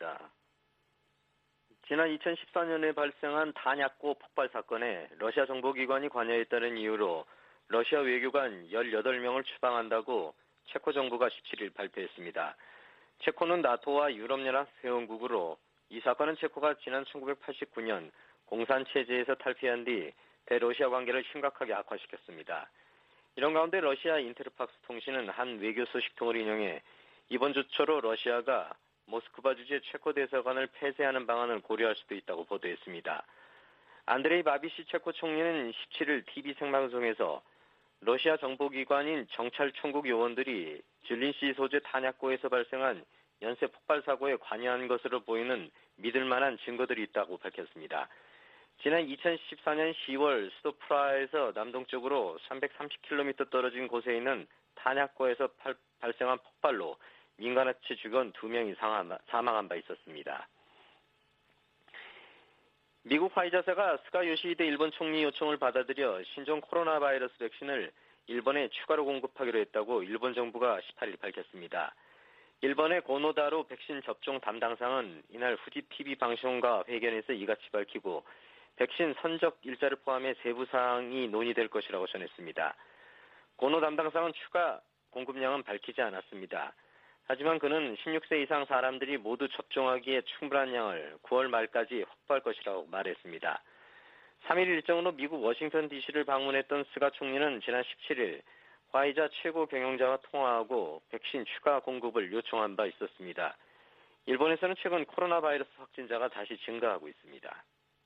시작합니다. 지난 2014년에 발생한 탄약고 폭발 사건에 러시아 정보기관이 관여했다는 이유로 러시아 외교관 18명을 추방한다고 체코 정부가 17일 발표했습니다. 체코는 나토와 유럽연합 회원국으로 이 사건은 체코가 지난 1989년 공산체제에서 탈피한 뒤 대러시아 관계를 심각하게 악화시켰습니다. 이런 가운데 러시아 인테르팍스 통신은 한 외교 소식통을 인용해 이번 조처로 러시아가 모스크바 주재 체코 대사관을 폐쇄하는 방안을 고려할 수도 있다고 보도했습니다. 안드레이 바비시 체코 총리는 17일 TV 생방송에서 러시아 정보기관인 정찰총국 요원들이 질린시 소재 탄약고에서 발생한 연쇄 폭발 사고에 관여한 것으로 보이는 믿을 만한 증거들이 있다고 밝혔습니다. 지난 2014년 10월 수도 프라하에서 남동쪽으로 330km 떨어진 곳에 있는 탄약고에서 발생한 폭발로 민간업체 직원 2명이 사망한 바 있었습니다. 미국 화이자사가 스가 요시히데 일본 총리 요청을 받아들여 신종 코로나 바이러스 백신을 일본에 추가로 공급하기로 했다고 일본 정부가 18일 밝혔습니다. 일본의 고노다로 백신 접종 담당상은 이날 후지 TV 방송과 회견에서 이같이 밝히고 백신 선적 일자를 포함해 세부 사항이 논의될 것이라고 전했습니다. 고노 담당상은 추가 공급량은 밝히지 않았습니다. 하지만 그는 16세 이상 사람들이 모두 접종하기에 충분한 양을 9월 말까지 확보할 것이라고 말했습니다. 3일 일정으로 미국 워싱턴 DC를 방문했던 스가 총리는 지난 17일 화이자 최고 경영자와 통화하고 백신 추가 공급을 요청한 바 있었습니다. 일본에서는 최근 코로나 바이러스 확진자가 다시 증가하고 있습니다.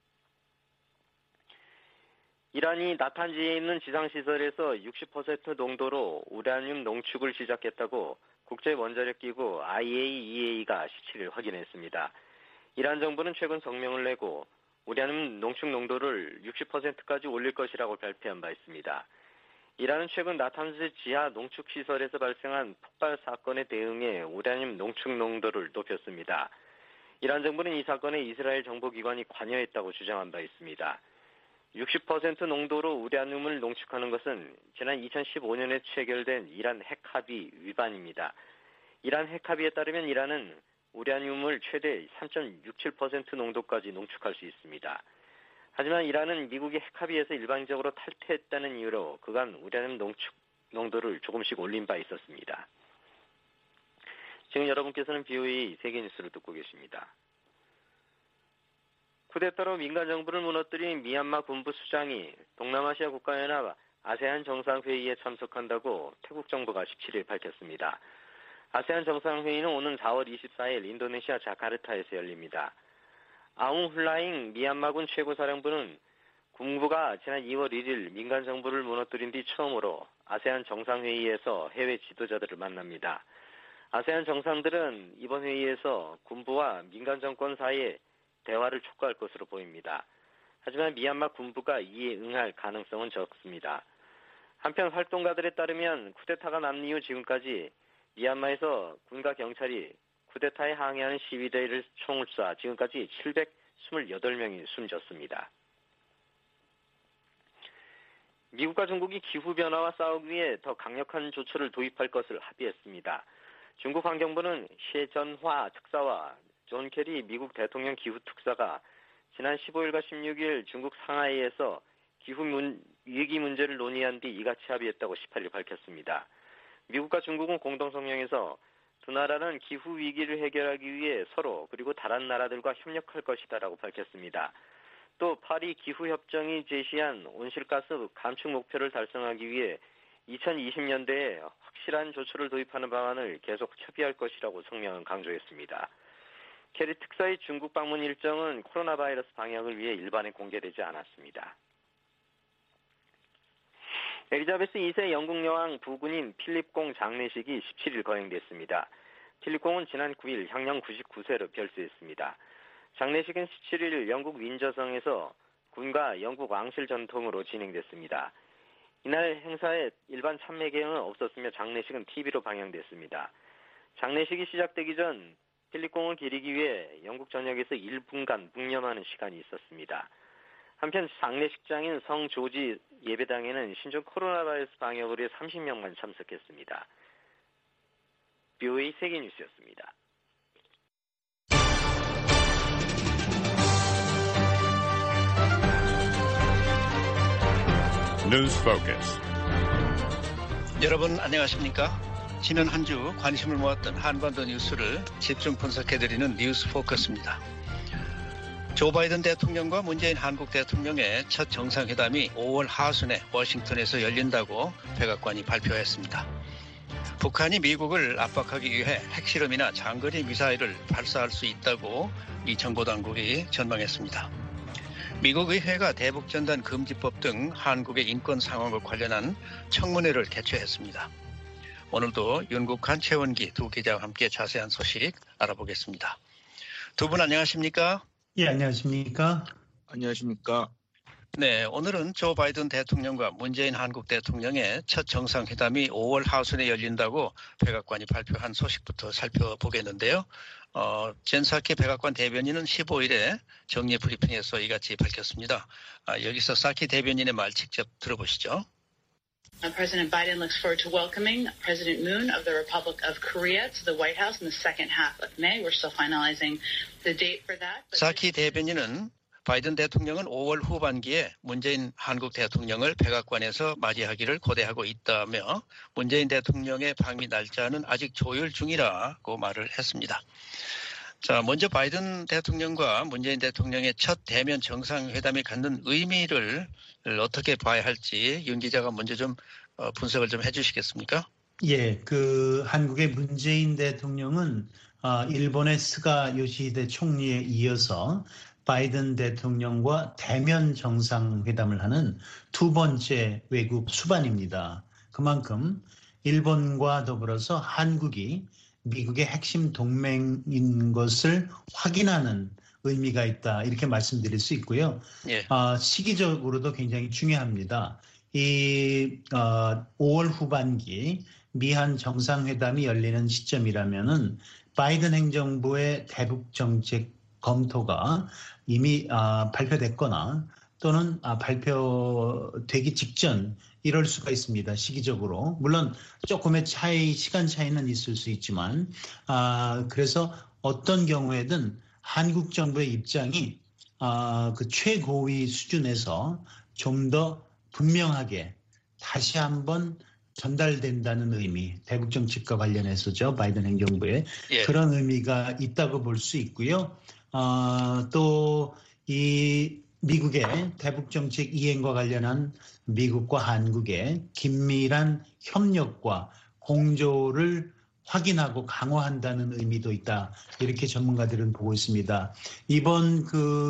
이란이 나탄지에 있는 지상시설에서 60% 농도로 우라늄 농축을 시작했다고 국제원자력기구 IAEA가 17일 확인했습니다. 이란 정부는 최근 성명을 내고 우라늄 농축 농도를 60%까지 올릴 것이라고 발표한 바 있습니다. 이란은 최근 나탄즈 지하 농축시설에서 발생한 폭발 사건에 대응해 우라늄 농축 농도를 높였습니다. 이란 정부는 이 사건에 이스라엘 정보기관이 관여했다고 주장한 바 있습니다. 60% 농도로 우라늄을 농축하는 것은 지난 2015년에 체결된 이란 핵합의 위반입니다. 이란 핵합의에 따르면 이란은 우라늄을 최대 3.67% 농도까지 농축할 수 있습니다. 하지만 이란은 미국의 핵합의에서 일방적으로 탈퇴했다는 이유로 그간 우라늄 농축 농도를 조금씩 올린 바 있었습니다. 지금 여러분께서는 BOA 세계뉴스를 듣고 계십니다. 쿠데타로 민간 정부를 무너뜨린 미얀마 군부 수장이 동남아시아 국가연합 아세안 정상회의에 참석한다고 태국 정부가 17일 밝혔습니다. 아세안 정상회의는 오는 4월 24일 인도네시아 자카르타에서 열립니다. 아웅 훌라잉 미얀마군 최고사령부는 군부가 지난 2월 1일 민간 정부를 무너뜨린 뒤 처음으로 아세안 정상회의에서 해외 지도자들을 만납니다. 아세안 정상들은 이번 회의에서 군부와 민간 정권 사이에 대화를 촉구할 것으로 보입니다. 하지만 미얀마 군부가 이에 응할 가능성은 적습니다. 한편 활동가들에 따르면 쿠데타가 난 이후 지금까지 미얀마에서 군과 경찰이 쿠데타에 항의하는 시위대를 총을 쏴 지금까지 728명이 숨졌습니다. 미국과 중국이 기후변화와 싸우기 위해 더 강력한 조처를 도입할 것을 합의했습니다. 중국 환경부는 셰전화 특사와 존 케리 미국 대통령 기후특사가 지난 15일과 16일 중국 상하이에서 위기 문제를 논의한 뒤 이같이 합의했다고 18일 밝혔습니다. 미국과 중국은 공동성명에서 두 나라는 기후 위기를 해결하기 위해 서로 그리고 다른 나라들과 협력할 것이다라고 밝혔습니다. 또 파리 기후협정이 제시한 온실가스 감축 목표를 달성하기 위해 2020년대에 확실한 조처를 도입하는 방안을 계속 협의할 것이라고 성명은 강조했습니다. 케리 특사의 중국 방문 일정은 코로나 바이러스 방역을 위해 일반에 공개되지 않았습니다. 엘리자베스 2세 영국 여왕 부군인 필립공 장례식이 17일 거행됐습니다. 필립공은 지난 9일 향년 99세로 별세했습니다. 장례식은 17일 영국 윈저성에서 군과 영국 왕실 전통으로 진행됐습니다. 이날 행사에 일반 참매 계획은 없었으며 장례식은 TV로 방영됐습니다. 장례식이 시작되기 전 필립공을 기리기 위해 영국 전역에서 1분간 묵념하는 시간이 있었습니다. 한편 장례식장인 성 조지 예배당에는 신종 코로나 바이러스 방역을 위해 30명만 참석했습니다. BOA 세계뉴스였습니다. News Focus. 여러분 안녕하십니까? 지난 한 주 관심을 모았던 한반도 뉴스를 집중 분석해드리는 뉴스 포커스입니다. 조 바이든 대통령과 문재인 한국 대통령의 첫 정상회담이 5월 하순에 워싱턴에서 열린다고 백악관이 발표했습니다. 북한이 미국을 압박하기 위해 핵실험이나 장거리 미사일을 발사할 수 있다고 미 정보당국이 전망했습니다. 미국 의회가 대북전단 금지법 등 한국의 인권 상황과 관련한 청문회를 개최했습니다. 오늘도 윤국한, 최원기 두 기자와 함께 자세한 소식 알아보겠습니다. 두 분 안녕하십니까? 예, 안녕하십니까? 안녕하십니까? 네, 오늘은 조 바이든 대통령과 문재인 한국 대통령의 첫 정상회담이 5월 하순에 열린다고 백악관이 발표한 소식부터 살펴보겠는데요. 젠 사키 백악관 대변인은 15일에 정례 브리핑에서 이같이 밝혔습니다. 여기서 사키 대변인의 말 직접 들어보시죠. President Biden looks forward to welcoming President Moon of the Republic of Korea to the White House in the second half of May. We're still finalizing the date for that. 사키 대변인은 바이든 대통령은 5월 후반기에 문재인 한국 대통령을 백악관에서 맞이하기를 고대하고 있다며 문재인 대통령의 방미 날짜는 아직 조율 중이라고 말을 했습니다. 자, 먼저 바이든 대통령과 문재인 대통령의 첫 대면 정상회담이 갖는 의미를 어떻게 봐야 할지 윤 기자가 먼저 좀 분석을 좀 해주시겠습니까? 예, 한국의 문재인 대통령은 일본의 스가 요시히데 총리에 이어서 바이든 대통령과 대면 정상회담을 하는 두 번째 외국 수반입니다. 그만큼 일본과 더불어서 한국이 미국의 핵심 동맹인 것을 확인하는 의미가 있다, 이렇게 말씀드릴 수 있고요. 예. 시기적으로도 굉장히 중요합니다. 이 5월 후반기 미한 정상회담이 열리는 시점이라면은 바이든 행정부의 대북 정책 검토가 이미 발표됐거나 또는 발표되기 직전 이럴 수가 있습니다. 시기적으로. 물론 조금의 시간 차이는 있을 수 있지만 그래서 어떤 경우에든 한국 정부의 입장이 그 최고위 수준에서 좀 더 분명하게 다시 한번 전달된다는 의미, 대북 정책과 관련해서죠. 바이든 행정부의 그런 의미가 있다고 볼 수 있고요. 또 이 미국의 대북 정책 이행과 관련한 미국과 한국의 긴밀한 협력과 공조를 확인하고 강화한다는 의미도 있다, 이렇게 전문가들은 보고 있습니다. 이번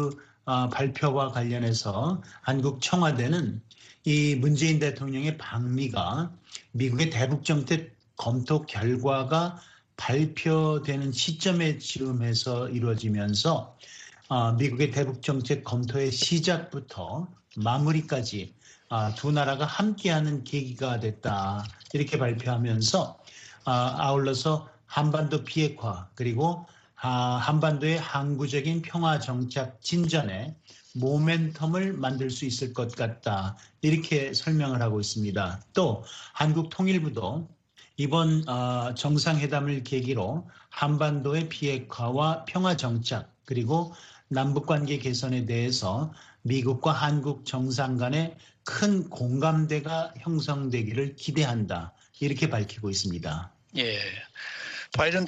발표와 관련해서 한국 청와대는 이 문재인 대통령의 방미가 미국의 대북 정책 검토 결과가 발표되는 시점에 즈음해서 이루어지면서 미국의 대북 정책 검토의 시작부터 마무리까지 두 나라가 함께하는 계기가 됐다, 이렇게 발표하면서 아울러서 한반도 비핵화 그리고 한반도의 항구적인 평화 정착 진전에 모멘텀을 만들 수 있을 것 같다, 이렇게 설명을 하고 있습니다. 또 한국 통일부도 이번 정상회담을 계기로 한반도의 비핵화와 평화 정착 그리고 남북관계 개선에 대해서 미국과 한국 정상 간의 큰 공감대가 형성되기를 기대한다, 이렇게 밝히고 있습니다. 예. 바이든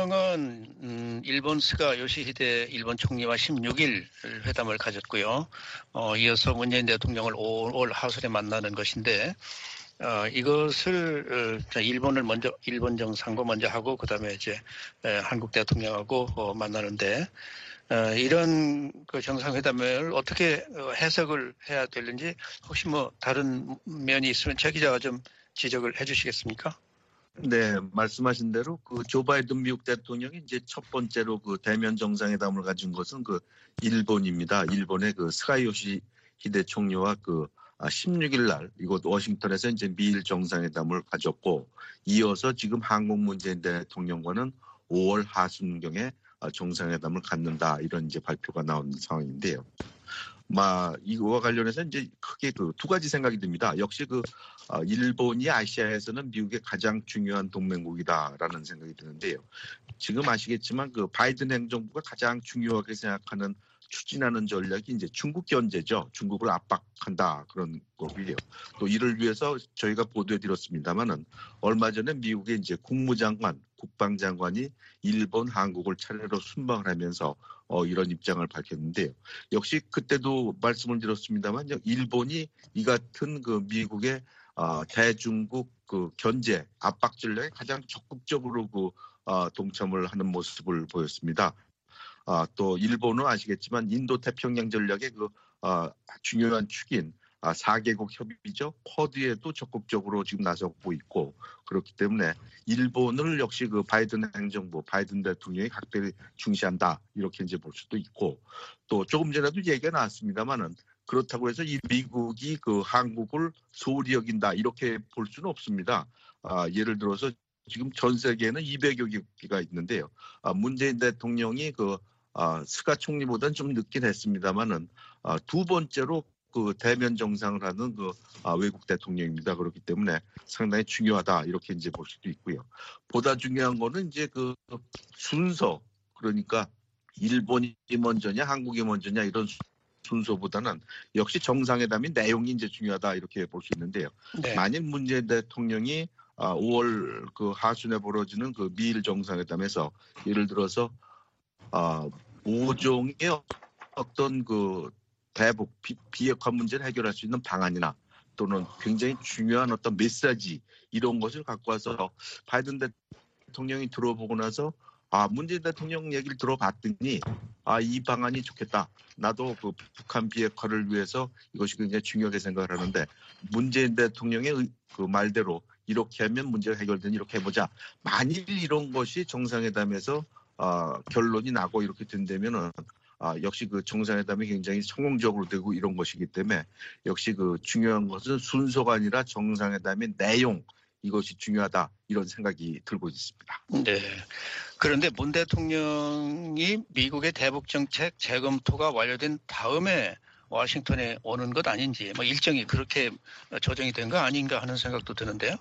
대통령은 일본 스가 요시히데 일본 총리와 16일 회담을 가졌고요. 이어서 문재인 대통령을 5월 하순에 만나는 것인데 이것을 일본 정상과 먼저 하고 그다음에 이제 한국 대통령하고 만나는데 이런 정상회담을 어떻게 해석을 해야 되는지 혹시 다른 면이 있으면 최 기자가 좀 지적을 해주시겠습니까? 네, 말씀하신 대로 조 바이든 미국 대통령이 이제 첫 번째로 대면 정상회담을 가진 것은 일본입니다. 일본의 스가 요시히데 총리와 16일 날 이곳 워싱턴에서 이제 미일 정상회담을 가졌고, 이어서 지금 한국 문재인 대통령과는 5월 하순경에 정상회담을 갖는다, 이런 이제 발표가 나온 상황인데요. 이거와 관련해서 이제 크게 두 가지 생각이 듭니다. 역시 일본이 아시아에서는 미국의 가장 중요한 동맹국이다라는 생각이 드는데요. 지금 아시겠지만 바이든 행정부가 가장 중요하게 생각하는 추진하는 전략이 이제 중국 견제죠. 중국을 압박한다 그런 거고요. 또 이를 위해서 저희가 보도해드렸습니다만은 얼마 전에 미국의 이제 국무장관, 국방장관이 일본, 한국을 차례로 순방을 하면서 이런 입장을 밝혔는데요. 역시 그때도 말씀을 드렸습니다만 일본이 이 같은 그 미국의 대중국 그 견제 압박 전략에 가장 적극적으로 동참을 하는 모습을 보였습니다. 또 일본은 아시겠지만 인도 태평양 전략의 중요한 축인 4개국 협의죠. 쿼드에도 적극적으로 지금 나서고 있고 그렇기 때문에 일본을 역시 그 바이든 행정부, 바이든 대통령이 각별히 중시한다 이렇게 이제 볼 수도 있고 또 조금 전에도 얘기가 나왔습니다만은 그렇다고 해서 이 미국이 그 한국을 소홀히 여긴다 이렇게 볼 수는 없습니다. 예를 들어서 지금 전 세계에는 200여 개가 있는데요. 문재인 대통령이 스가 총리보다는 좀 늦긴 했습니다만은 두 번째로 그 대면 정상을 하는 외국 대통령입니다. 그렇기 때문에 상당히 중요하다 이렇게 이제 볼 수도 있고요. 보다 중요한 거는 이제 그 순서 그러니까 일본이 먼저냐 한국이 먼저냐 이런 순서보다는 역시 정상회담이 내용이 이제 중요하다 이렇게 볼 수 있는데요. 네. 만일 문재인 대통령이 5월 그 하순에 벌어지는 그 미일 정상회담에서 예를 들어서 5종의 어떤 그 대북 비핵화 문제를 해결할 수 있는 방안이나 또는 굉장히 중요한 어떤 메시지 이런 것을 갖고 와서 바이든 대통령이 들어보고 나서 문재인 대통령 얘기를 들어봤더니 이 방안이 좋겠다. 나도 그 북한 비핵화를 위해서 이것이 굉장히 중요하게 생각을 하는데 문재인 대통령의 그 말대로 이렇게 하면 문제가 해결되니 이렇게 해보자. 만일 이런 것이 정상회담에서 결론이 나고 이렇게 된다면은 역시 그 정상회담이 굉장히 성공적으로 되고 이런 것이기 때문에 역시 그 중요한 것은 순서가 아니라 정상회담의 내용 이것이 중요하다 이런 생각이 들고 있습니다. 네. 그런데 문 대통령이 미국의 대북 정책 재검토가 완료된 다음에 워싱턴에 오는 것 아닌지 일정이 그렇게 조정이 된 거 아닌가 하는 생각도 드는데요.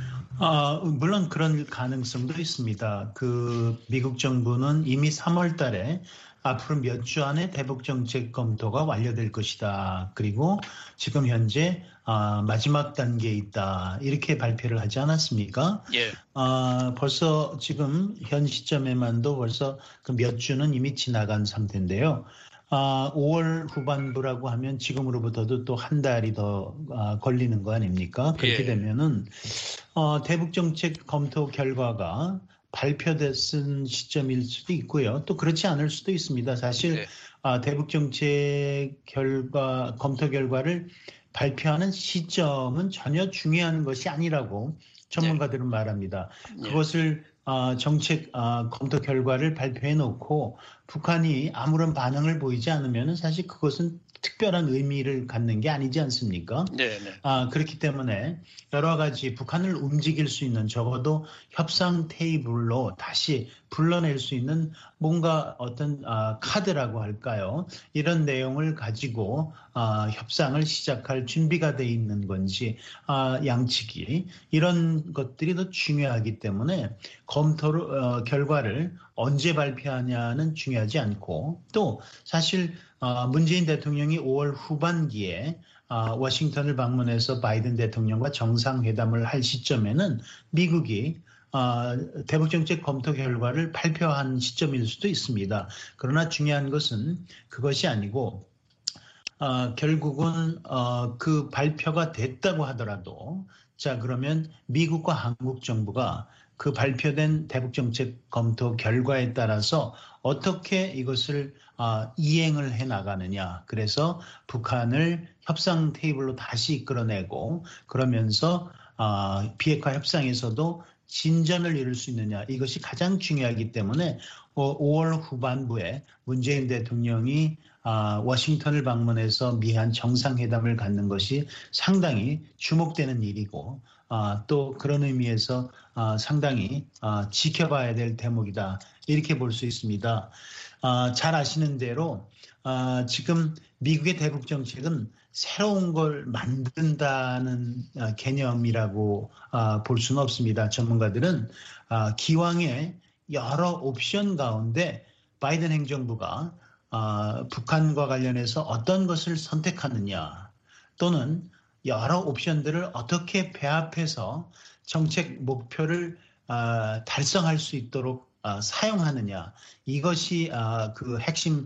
물론 그런 가능성도 있습니다. 그 미국 정부는 이미 3월 달에 앞으로 몇 주 안에 대북 정책 검토가 완료될 것이다. 그리고 지금 현재 마지막 단계에 있다. 이렇게 발표를 하지 않았습니까? 예. 벌써 지금 현 시점에만도 벌써 그 몇 주는 이미 지나간 상태인데요. 5월 후반부라고 하면 지금으로부터도 또 한 달이 더 걸리는 거 아닙니까? 그렇게 되면은 대북 정책 검토 결과가 발표됐은 시점일 수도 있고요. 또 그렇지 않을 수도 있습니다. 사실 대북 정책 검토 결과를 발표하는 시점은 전혀 중요한 것이 아니라고 전문가들은 말합니다. 그것을 정책 검토 결과를 발표해 놓고 북한이 아무런 반응을 보이지 않으면 사실 그것은 특별한 의미를 갖는 게 아니지 않습니까? 네네. 그렇기 때문에 여러 가지 북한을 움직일 수 있는 적어도 협상 테이블로 다시 불러낼 수 있는 뭔가 어떤 카드라고 할까요? 이런 내용을 가지고 협상을 시작할 준비가 돼 있는 건지 양측이 이런 것들이 더 중요하기 때문에 검토 결과를 언제 발표하냐는 중요하지 않고 또 사실 문재인 대통령이 5월 후반기에 워싱턴을 방문해서 바이든 대통령과 정상회담을 할 시점에는 미국이 대북정책 검토 결과를 발표한 시점일 수도 있습니다. 그러나 중요한 것은 그것이 아니고 결국은 그 발표가 됐다고 하더라도 자 그러면 미국과 한국 정부가 그 발표된 대북정책 검토 결과에 따라서 어떻게 이것을 이행을 해나가느냐. 그래서 북한을 협상 테이블로 다시 이끌어내고 그러면서 비핵화 협상에서도 진전을 이룰 수 있느냐. 이것이 가장 중요하기 때문에 5월 후반부에 문재인 대통령이 워싱턴을 방문해서 미한 정상회담을 갖는 것이 상당히 주목되는 일이고 또 그런 의미에서 상당히 지켜봐야 될 대목이다. 이렇게 볼 수 있습니다. 잘 아시는 대로 지금 미국의 대북 정책은 새로운 걸 만든다는 개념이라고 볼 수는 없습니다. 전문가들은 기왕에 여러 옵션 가운데 바이든 행정부가 북한과 관련해서 어떤 것을 선택하느냐 또는 여러 옵션들을 어떻게 배합해서 정책 목표를 달성할 수 있도록 사용하느냐 이것이 그 핵심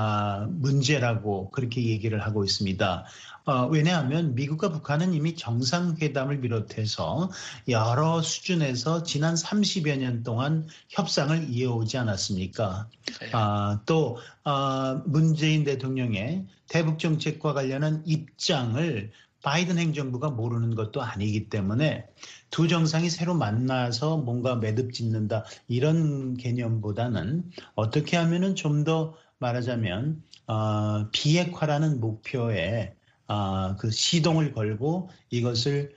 문제라고 그렇게 얘기를 하고 있습니다. 왜냐하면 미국과 북한은 이미 정상회담을 비롯해서 여러 수준에서 지난 30여 년 동안 협상을 이어오지 않았습니까? 또 문재인 대통령의 대북 정책과 관련한 입장을 바이든 행정부가 모르는 것도 아니기 때문에 두 정상이 새로 만나서 뭔가 매듭 짓는다 이런 개념보다는 어떻게 하면은 좀 더 말하자면 비핵화라는 목표에 그 시동을 걸고 이것을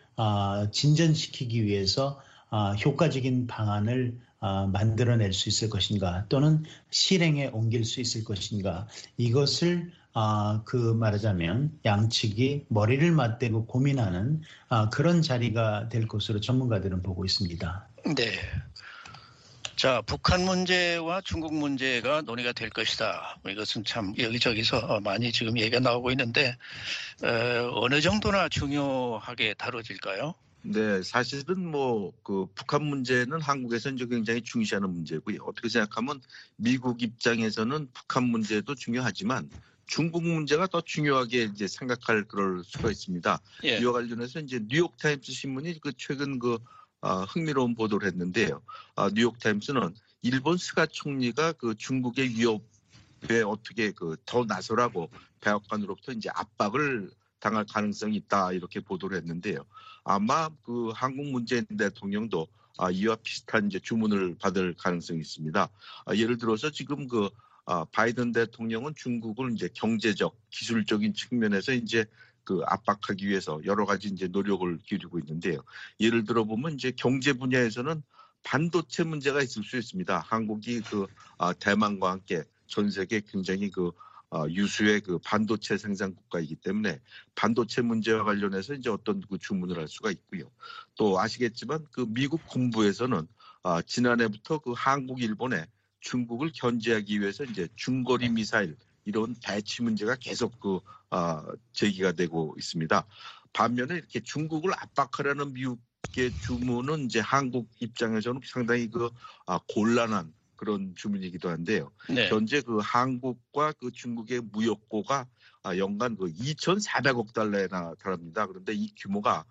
진전시키기 위해서 효과적인 방안을 만들어낼 수 있을 것인가 또는 실행에 옮길 수 있을 것인가 이것을 그 말하자면 양측이 머리를 맞대고 고민하는 그런 자리가 될 것으로 전문가들은 보고 있습니다. 네. 자, 북한 문제와 중국 문제가 논의가 될 것이다. 이것은 참 여기저기서 많이 지금 얘기가 나오고 있는데 어느 정도나 중요하게 다뤄질까요? 네, 사실은 그 북한 문제는 한국에서 이제 굉장히 중시하는 문제고요. 어떻게 생각하면 미국 입장에서는 북한 문제도 중요하지만 중국 문제가 더 중요하게 이제 생각할 그럴 수가 있습니다. 예. 이와 관련해서 이제 뉴욕타임스 신문이 최근 흥미로운 보도를 했는데요. 뉴욕타임스는 일본 스가 총리가 그 중국의 위협에 어떻게 더 나서라고 백악관으로부터 이제 압박을 당할 가능성이 있다 이렇게 보도를 했는데요. 아마 그 한국 문재인 대통령도 이와 비슷한 이제 주문을 받을 가능성이 있습니다. 예를 들어서 지금 바이든 대통령은 중국을 이제 경제적, 기술적인 측면에서 이제 압박하기 위해서 여러 가지 이제 노력을 기울이고 있는데요. 예를 들어 보면 이제 경제 분야에서는 반도체 문제가 있을 수 있습니다. 한국이 대만과 함께 전 세계 굉장히 유수의 반도체 생산 국가이기 때문에 반도체 문제와 관련해서 이제 어떤 주문을 할 수가 있고요. 또 아시겠지만 미국 군부에서는 지난해부터 한국, 일본에 중국을 견제하기 위해서 이제 중거리 미사일 이런 배치 문제가 계속 제기가 되고 있습니다. 반면에 이렇게 중국을 압박하려는 미국의 주문은 이제 한국 입장에서는 상당히 곤란한 그런 주문이기도 한데요. 네. 현재 한국과 중국의 무역고가 연간 2,400억 달러에나 달합니다. 그런데 이 규모가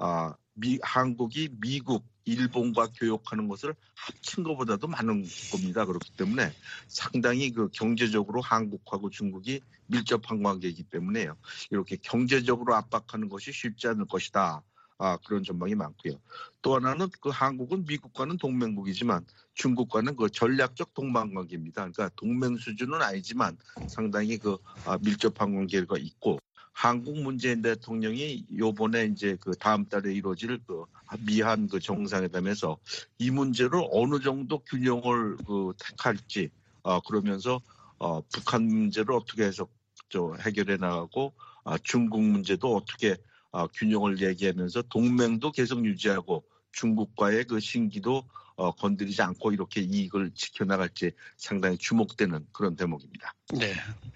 한국이 미국, 일본과 교역하는 것을 합친 것보다도 많은 겁니다. 그렇기 때문에 상당히 경제적으로 한국하고 중국이 밀접한 관계이기 때문에요. 이렇게 경제적으로 압박하는 것이 쉽지 않을 것이다. 그런 전망이 많고요. 또 하나는 한국은 미국과는 동맹국이지만 중국과는 전략적 동반관계입니다. 그러니까 동맹 수준은 아니지만 상당히 밀접한 관계가 있고 한국 문재인 대통령이 요번에 이제 다음 달에 이루어질 미한 정상회담에서 이 문제를 어느 정도 균형을 택할지 그러면서 북한 문제를 어떻게 해서 해결해 나가고 중국 문제도 어떻게 균형을 얘기하면서 동맹도 계속 유지하고 중국과의 신기도 건드리지 않고 이렇게 이익을 지켜나갈지 상당히 주목되는 그런 대목입니다. 네.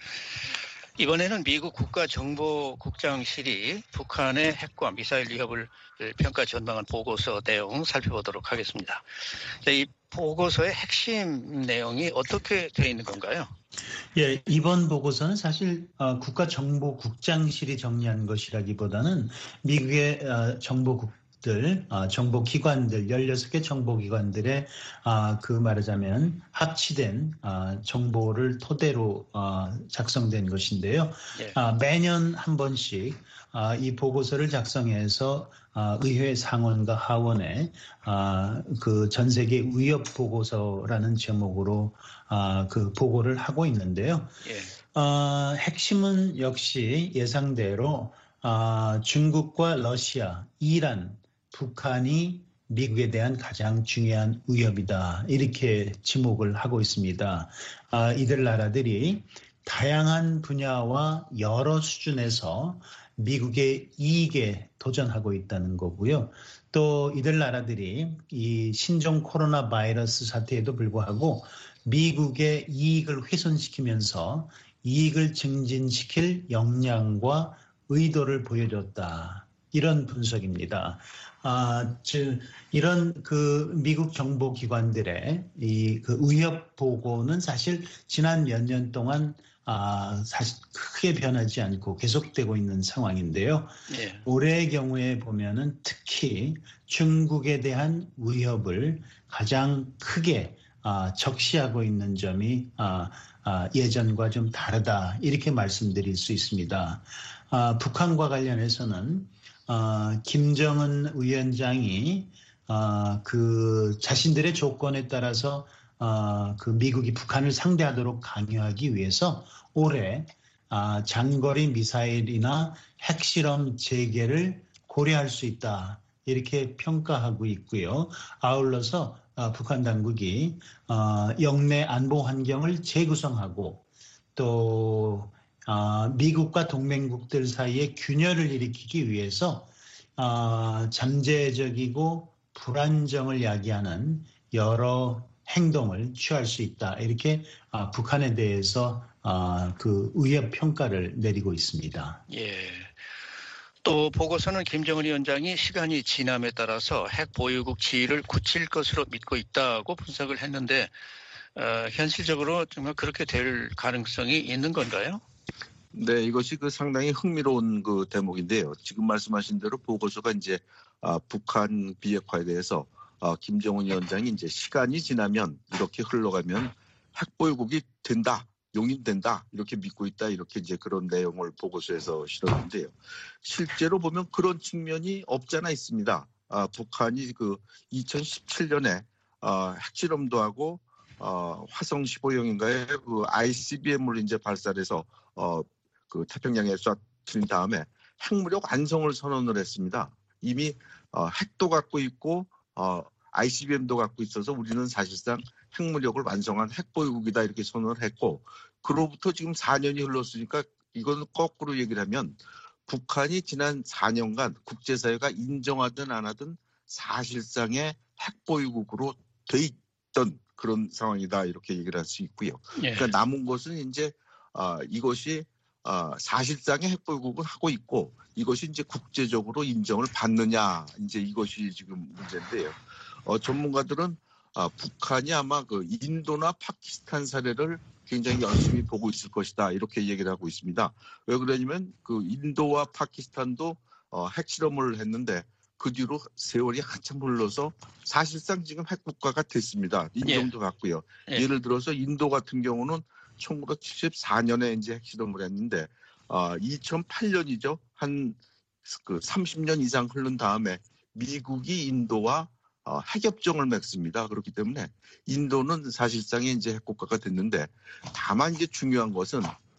이번에는 미국 국가정보국장실이 북한의 핵과 미사일 위협을 평가 전망한 보고서 내용 살펴보도록 하겠습니다. 이 보고서의 핵심 내용이 어떻게 되어 있는 건가요? 예, 이번 보고서는 사실 국가정보국장실이 정리한 것이라기보다는 미국의 정보기관들, 16개 정보기관들의 말하자면 합치된 정보를 토대로 작성된 것인데요. 네. 매년 한 번씩 이 보고서를 작성해서 의회 상원과 하원에 전 세계 위협 보고서라는 제목으로 보고를 하고 있는데요. 예. 핵심은 역시 예상대로 중국과 러시아, 이란, 북한이 미국에 대한 가장 중요한 위협이다. 이렇게 지목을 하고 있습니다. 이들 나라들이 다양한 분야와 여러 수준에서 미국의 이익에 도전하고 있다는 거고요. 또 이들 나라들이 이 신종 코로나 바이러스 사태에도 불구하고 미국의 이익을 훼손시키면서 이익을 증진시킬 역량과 의도를 보여줬다. 이런 분석입니다. 이런 미국 정보기관들의 그 위협 보고는 사실 지난 몇 년 동안 사실 크게 변하지 않고 계속되고 있는 상황인데요. 예. 올해의 경우에 보면은 특히 중국에 대한 위협을 가장 크게 적시하고 있는 점이 예전과 좀 다르다 이렇게 말씀드릴 수 있습니다. 북한과 관련해서는 김정은 위원장이 그 자신들의 조건에 따라서 그 미국이 북한을 상대하도록 강요하기 위해서 올해 장거리 미사일이나 핵실험 재개를 고려할 수 있다 이렇게 평가하고 있고요. 아울러서 북한 당국이 영내 안보 환경을 재구성하고 또 미국과 동맹국들 사이에 균열을 일으키기 위해서 잠재적이고 불안정을 야기하는 여러 행동을 취할 수 있다. 이렇게 북한에 대해서 그 위협 평가를 내리고 있습니다. 예. 또 보고서는 김정은 위원장이 시간이 지남에 따라서 핵 보유국 지위를 굳힐 것으로 믿고 있다고 분석을 했는데 현실적으로 정말 그렇게 될 가능성이 있는 건가요? 네, 이것이 상당히 흥미로운 대목인데요. 지금 말씀하신 대로 보고서가 이제 북한 비핵화에 대해서 김정은 위원장이 이제 시간이 지나면 이렇게 흘러가면 핵보유국이 된다, 용인된다 이렇게 믿고 있다 이렇게 이제 그런 내용을 보고서에서 실었는데요. 실제로 보면 그런 측면이 없잖아 있습니다. 북한이 2017년에 핵실험도 하고 화성 15형인가에 ICBM을 이제 발사해서 태평양에 쏴트린 다음에 핵무력 완성을 선언을 했습니다. 이미 핵도 갖고 있고 ICBM도 갖고 있어서 우리는 사실상 핵무력을 완성한 핵보유국이다 이렇게 선언을 했고 그로부터 지금 4년이 흘렀으니까 이건 거꾸로 얘기를 하면 북한이 지난 4년간 국제사회가 인정하든 안 하든 사실상의 핵보유국으로 돼 있던 그런 상황이다 이렇게 얘기를 할 수 있고요. 예. 그러니까 남은 것은 이제 이것이 사실상의 핵보유국은 하고 있고 이것이 이제 국제적으로 인정을 받느냐 이제 이것이 지금 문제인데요. 전문가들은 북한이 아마 인도나 파키스탄 사례를 굉장히 열심히 보고 있을 것이다 이렇게 얘기를 하고 있습니다. 왜 그러냐면 인도와 파키스탄도 핵실험을 했는데 그 뒤로 세월이 한참 흘러서 사실상 지금 핵국가가 됐습니다. 인정도 받고요. 예. 예를 들어서 인도 같은 경우는 1974년에 이제 핵실험을 했는데 2008년이죠. 한 30년 이상 흐른 다음에 미국이 인도와 핵협정을 맺습니다. 그렇기 때문에 인도는 사실상의 이제 핵국가가 됐는데 다만 이제 중요한 것은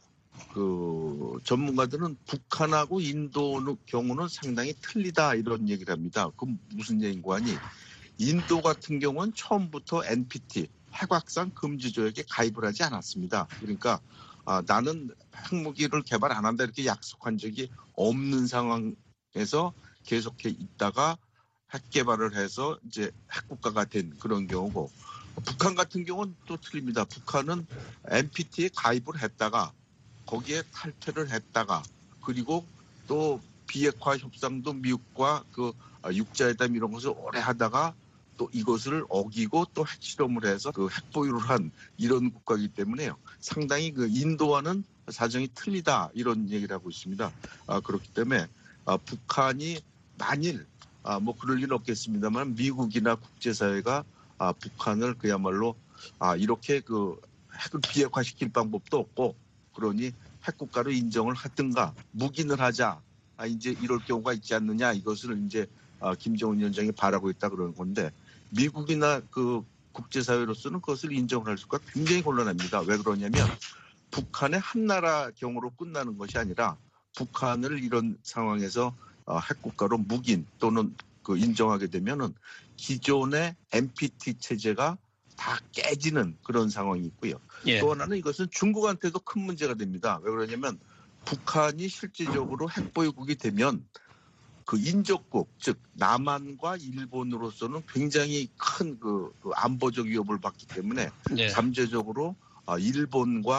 전문가들은 북한하고 인도 경우는 상당히 틀리다 이런 얘기를 합니다. 그럼 무슨 얘기인가 하니 인도 같은 경우는 처음부터 NPT 핵확산 금지 조약에 가입을 하지 않았습니다. 그러니까 나는 핵무기를 개발 안 한다 이렇게 약속한 적이 없는 상황에서 계속해 있다가 핵 개발을 해서 이제 핵국가가 된 그런 경우고 북한 같은 경우는 또 틀립니다. 북한은 NPT에 가입을 했다가 거기에 탈퇴를 했다가 그리고 또 비핵화 협상도 미국과 육자회담 이런 것을 오래 하다가 또 이것을 어기고 또 핵실험을 해서 핵보유를 한 이런 국가이기 때문에요. 상당히 인도와는 사정이 틀리다 이런 얘기를 하고 있습니다. 그렇기 때문에 북한이 만일 그럴 일은 없겠습니다만 미국이나 국제사회가 북한을 그야말로 이렇게 핵을 비핵화시킬 방법도 없고 그러니 핵국가로 인정을 하든가 묵인을 하자 이제 이럴 경우가 있지 않느냐 이것을 이제 김정은 위원장이 바라고 있다 그러는 건데 미국이나 국제사회로서는 그것을 인정을 할 수가 굉장히 곤란합니다. 왜 그러냐면 북한의 한 나라 경우로 끝나는 것이 아니라 북한을 이런 상황에서 핵국가로 묵인 또는 인정하게 되면은 기존의 NPT 체제가 다 깨지는 그런 상황이 있고요. 예. 또 하나는 이것은 중국한테도 큰 문제가 됩니다. 왜 그러냐면 북한이 실질적으로 핵보유국이 되면 인접국, 즉 남한과 일본으로서는 굉장히 큰 안보적 위협을 받기 때문에 예. 잠재적으로 일본과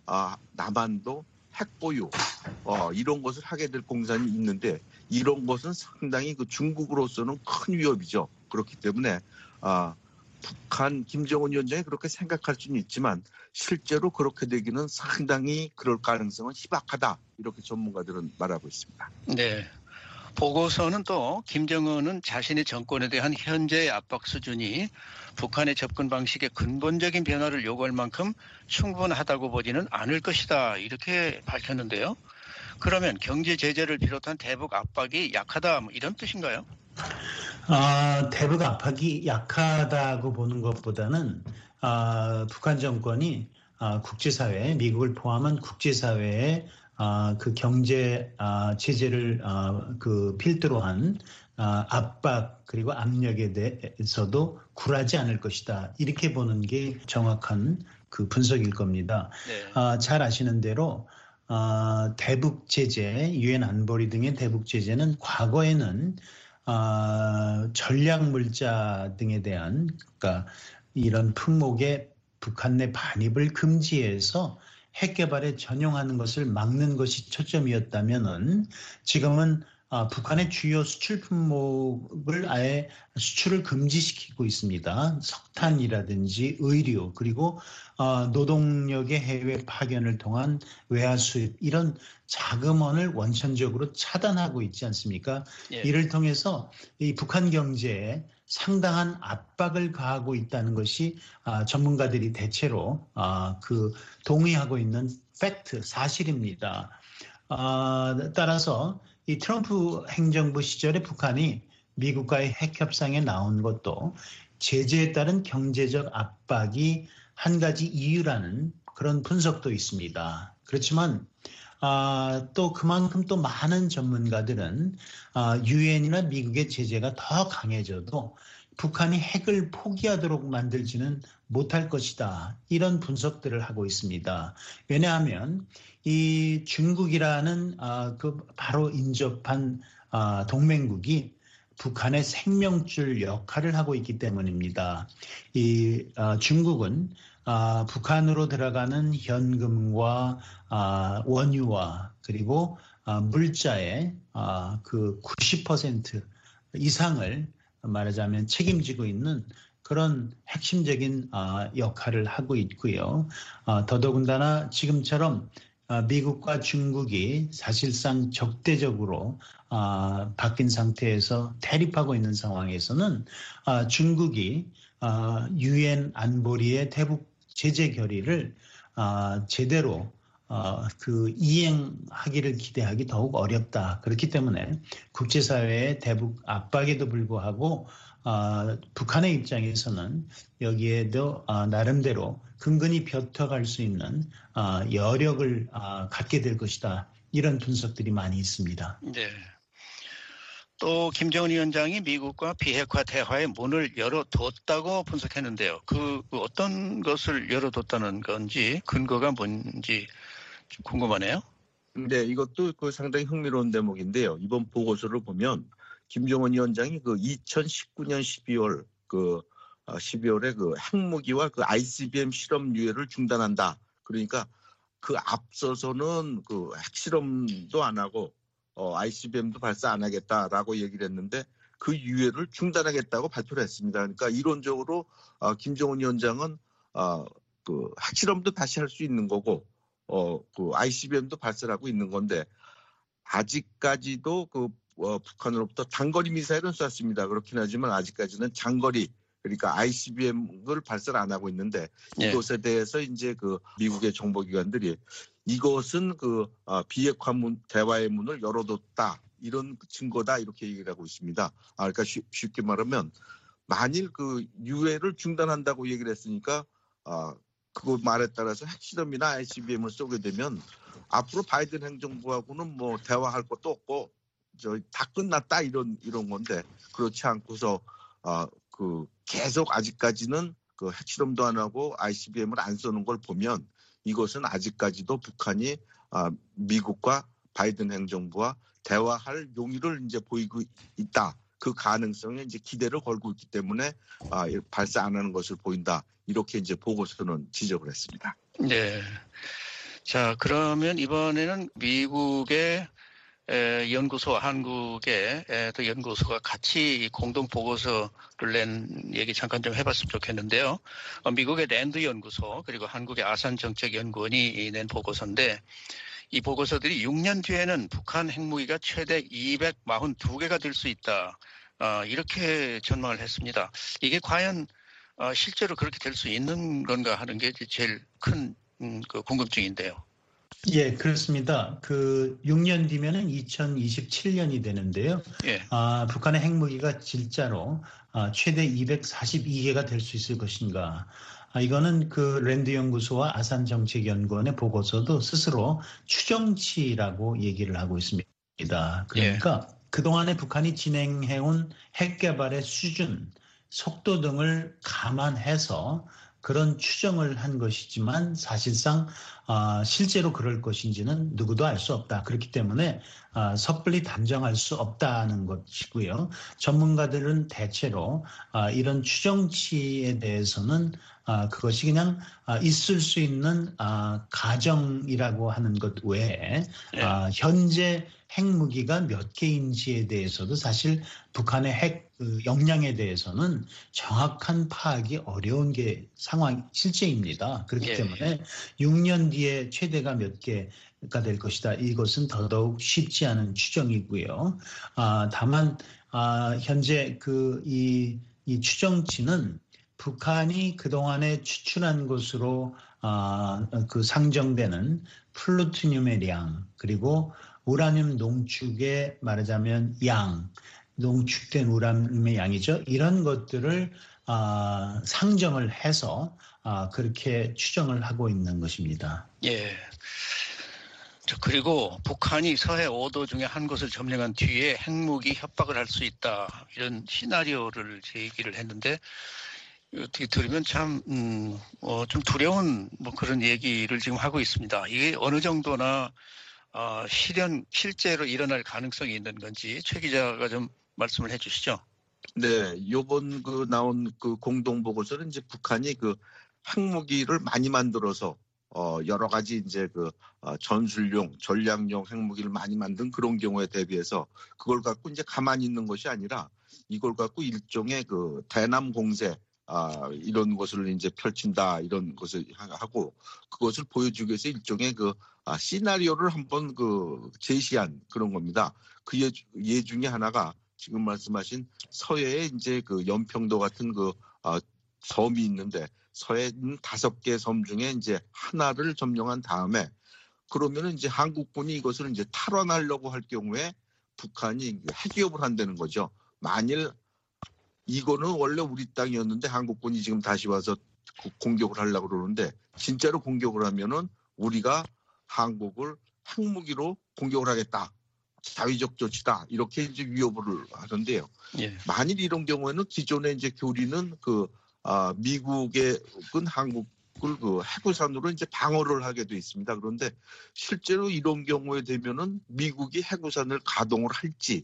남한도 핵 보유 이런 것을 하게 될 공산이 있는데 이런 것은 상당히 그 중국으로서는 큰 위협이죠. 그렇기 때문에 북한 김정은 위원장이 그렇게 생각할 수는 있지만 실제로 그렇게 되기는 상당히 그럴 가능성은 희박하다. 이렇게 전문가들은 말하고 있습니다. 네. 보고서는 또 김정은은 자신의 정권에 대한 현재의 압박 수준이 북한의 접근 방식의 근본적인 변화를 요구할 만큼 충분하다고 보지는 않을 것이다. 이렇게 밝혔는데요. 그러면 경제 제재를 비롯한 대북 압박이 약하다 이런 뜻인가요? 대북 압박이 약하다고 보는 것보다는 북한 정권이 국제사회, 미국을 포함한 국제사회에 그 경제 제재를 그 필두로 한 압박 그리고 압력에 대해서도 굴하지 않을 것이다. 이렇게 보는 게 정확한 그 분석일 겁니다. 네. 잘 아시는 대로 대북 제재, 유엔 안보리 등의 대북 제재는 과거에는 전략 물자 등에 대한 그러니까 이런 품목의 북한 내 반입을 금지해서 핵 개발에 전용하는 것을 막는 것이 초점이었다면은 지금은 북한의 주요 수출 품목을 아예 수출을 금지시키고 있습니다. 석탄이라든지 의류 그리고 노동력의 해외 파견을 통한 외화 수입 이런 자금원을 원천적으로 차단하고 있지 않습니까? 예. 이를 통해서 이 북한 경제에 상당한 압박을 가하고 있다는 것이 전문가들이 대체로 그 동의하고 있는 팩트, 사실입니다. 따라서 이 트럼프 행정부 시절에 북한이 미국과의 핵 협상에 나온 것도 제재에 따른 경제적 압박이 한 가지 이유라는 그런 분석도 있습니다. 그렇지만 또 그만큼 또 많은 전문가들은 유엔이나 미국의 제재가 더 강해져도 북한이 핵을 포기하도록 만들지는 못할 것이다. 이런 분석들을 하고 있습니다. 왜냐하면 이 중국이라는 그 바로 인접한 동맹국이 북한의 생명줄 역할을 하고 있기 때문입니다. 이 중국은 북한으로 들어가는 현금과 원유와 그리고 물자의 그 90% 이상을 말하자면 책임지고 있는 그런 핵심적인 역할을 하고 있고요. 더더군다나 지금처럼 미국과 중국이 사실상 적대적으로 바뀐 상태에서 대립하고 있는 상황에서는 중국이 유엔 안보리의 대북 제재 결의를 제대로 그 이행하기를 기대하기 더욱 어렵다. 그렇기 때문에 국제사회의 대북 압박에도 불구하고 북한의 입장에서는 여기에도 나름대로 근근히 벼터갈 수 있는 여력을 갖게 될 것이다. 이런 분석들이 많이 있습니다. 네. 또 김정은 위원장이 미국과 비핵화 대화의 문을 열어뒀다고 분석했는데요. 그 어떤 것을 열어뒀다는 건지 근거가 뭔지 좀 궁금하네요. 네, 이것도 그 상당히 흥미로운 대목인데요. 이번 보고서를 보면 김정은 위원장이 그 2019년 12월에 그 핵무기와 그 ICBM 실험 유예를 중단한다. 그러니까 그 앞서서는 그 핵실험도 안 하고 ICBM도 발사 안 하겠다라고 얘기를 했는데 그 유예를 중단하겠다고 발표를 했습니다. 그러니까 이론적으로 김정은 위원장은 그 핵실험도 다시 할 수 있는 거고 그 ICBM도 발사를 하고 있는 건데 아직까지도 그 북한으로부터 단거리 미사일은 쐈습니다. 그렇긴 하지만 아직까지는 장거리 그러니까 ICBM을 발사를 안 하고 있는데 이것에 대해서 이제 그 미국의 정보기관들이 이것은 그 비핵화 대화의 문을 열어뒀다 이런 증거다 이렇게 얘기를 하고 있습니다. 그러니까 쉽게 말하면 만일 그 유예를 중단한다고 얘기를 했으니까 그 말에 따라서 핵실험이나 ICBM을 쏘게 되면 앞으로 바이든 행정부하고는 뭐 대화할 것도 없고 다 끝났다 이런 건데 그렇지 않고서 그 계속 아직까지는 그 핵실험도 안 하고 ICBM을 안 쏘는 걸 보면 이것은 아직까지도 북한이 미국과 바이든 행정부와 대화할 용의를 이제 보이고 있다. 그 가능성에 이제 기대를 걸고 있기 때문에 발사 안 하는 것을 보인다. 이렇게 이제 보고서는 지적을 했습니다. 네. 자, 그러면 이번에는 미국의 연구소와 한국의 또 연구소가 같이 공동 보고서를 낸 얘기 잠깐 좀 해봤으면 좋겠는데요. 미국의 랜드 연구소 그리고 한국의 아산정책연구원이 낸 보고서인데 이 보고서들이 6년 뒤에는 북한 핵무기가 최대 242개가 될 수 있다. 이렇게 전망을 했습니다. 이게 과연 실제로 그렇게 될 수 있는 건가 하는 게 제일 큰 그 궁금증인데요. 예, 그렇습니다. 그 6년 뒤면은 2027년이 되는데요. 예. 북한의 핵무기가 진짜로 최대 242개가 될 수 있을 것인가. 이거는 그 랜드 연구소와 아산 정책연구원의 보고서도 스스로 추정치라고 얘기를 하고 있습니다. 그러니까 그동안에 북한이 진행해온 핵 개발의 수준, 속도 등을 감안해서 그런 추정을 한 것이지만 사실상 실제로 그럴 것인지는 누구도 알 수 없다. 그렇기 때문에 섣불리 단정할 수 없다는 것이고요. 전문가들은 대체로 이런 추정치에 대해서는 그것이 그냥 있을 수 있는 가정이라고 하는 것 외에 현재 핵무기가 몇 개인지에 대해서도 사실 북한의 핵 역량에 대해서는 정확한 파악이 어려운 게 실제입니다. 그렇기 때문에 6년 뒤에 최대가 몇 개가 될 것이다. 이것은 더더욱 쉽지 않은 추정이고요. 다만 현재 이 추정치는 북한이 그동안에 추출한 것으로 그 상정되는 플루토늄의 량 그리고 우라늄 농축의 말하자면 농축된 우라늄의 양이죠. 이런 것들을 상정을 해서 그렇게 추정을 하고 있는 것입니다. 예. 그리고 북한이 서해 5도 중에 한 곳을 점령한 뒤에 핵무기 협박을 할 수 있다. 이런 시나리오를 제기를 했는데 어떻게 들으면 참 좀 두려운 그런 얘기를 지금 하고 있습니다. 이게 어느 정도나 실제로 일어날 가능성이 있는 건지 최 기자가 좀 말씀을 해주시죠. 네, 요번 나온 공동 보고서는 이제 북한이 핵무기를 많이 만들어서 여러 가지 이제 전술용, 전략용 핵무기를 많이 만든 그런 경우에 대비해서 그걸 갖고 이제 가만히 있는 것이 아니라 이걸 갖고 일종의 대남 공세 이런 것을 이제 펼친다 이런 것을 하고 그것을 보여주기 위해서 일종의 시나리오를 한번 제시한 그런 겁니다. 그 예 중에 하나가 지금 말씀하신 서해에 이제 연평도 같은 섬이 있는데 서해 있는 5개 섬 중에 이제 하나를 점령한 다음에 그러면은 이제 한국군이 이것을 이제 탈환하려고 할 경우에 북한이 핵위협을 한다는 거죠. 만일 이거는 원래 우리 땅이었는데 한국군이 지금 다시 와서 공격을 하려고 그러는데 진짜로 공격을 하면은 우리가 한국을 핵무기로 공격을 하겠다. 자위적 조치다. 이렇게 이제 위협을 하던데요. 예. 만일 이런 경우에는 기존에 이제 교리는 미국은 한국을 해구산으로 이제 방어를 하게 돼 있습니다. 그런데 실제로 이런 경우에 되면은 미국이 해구산을 가동을 할지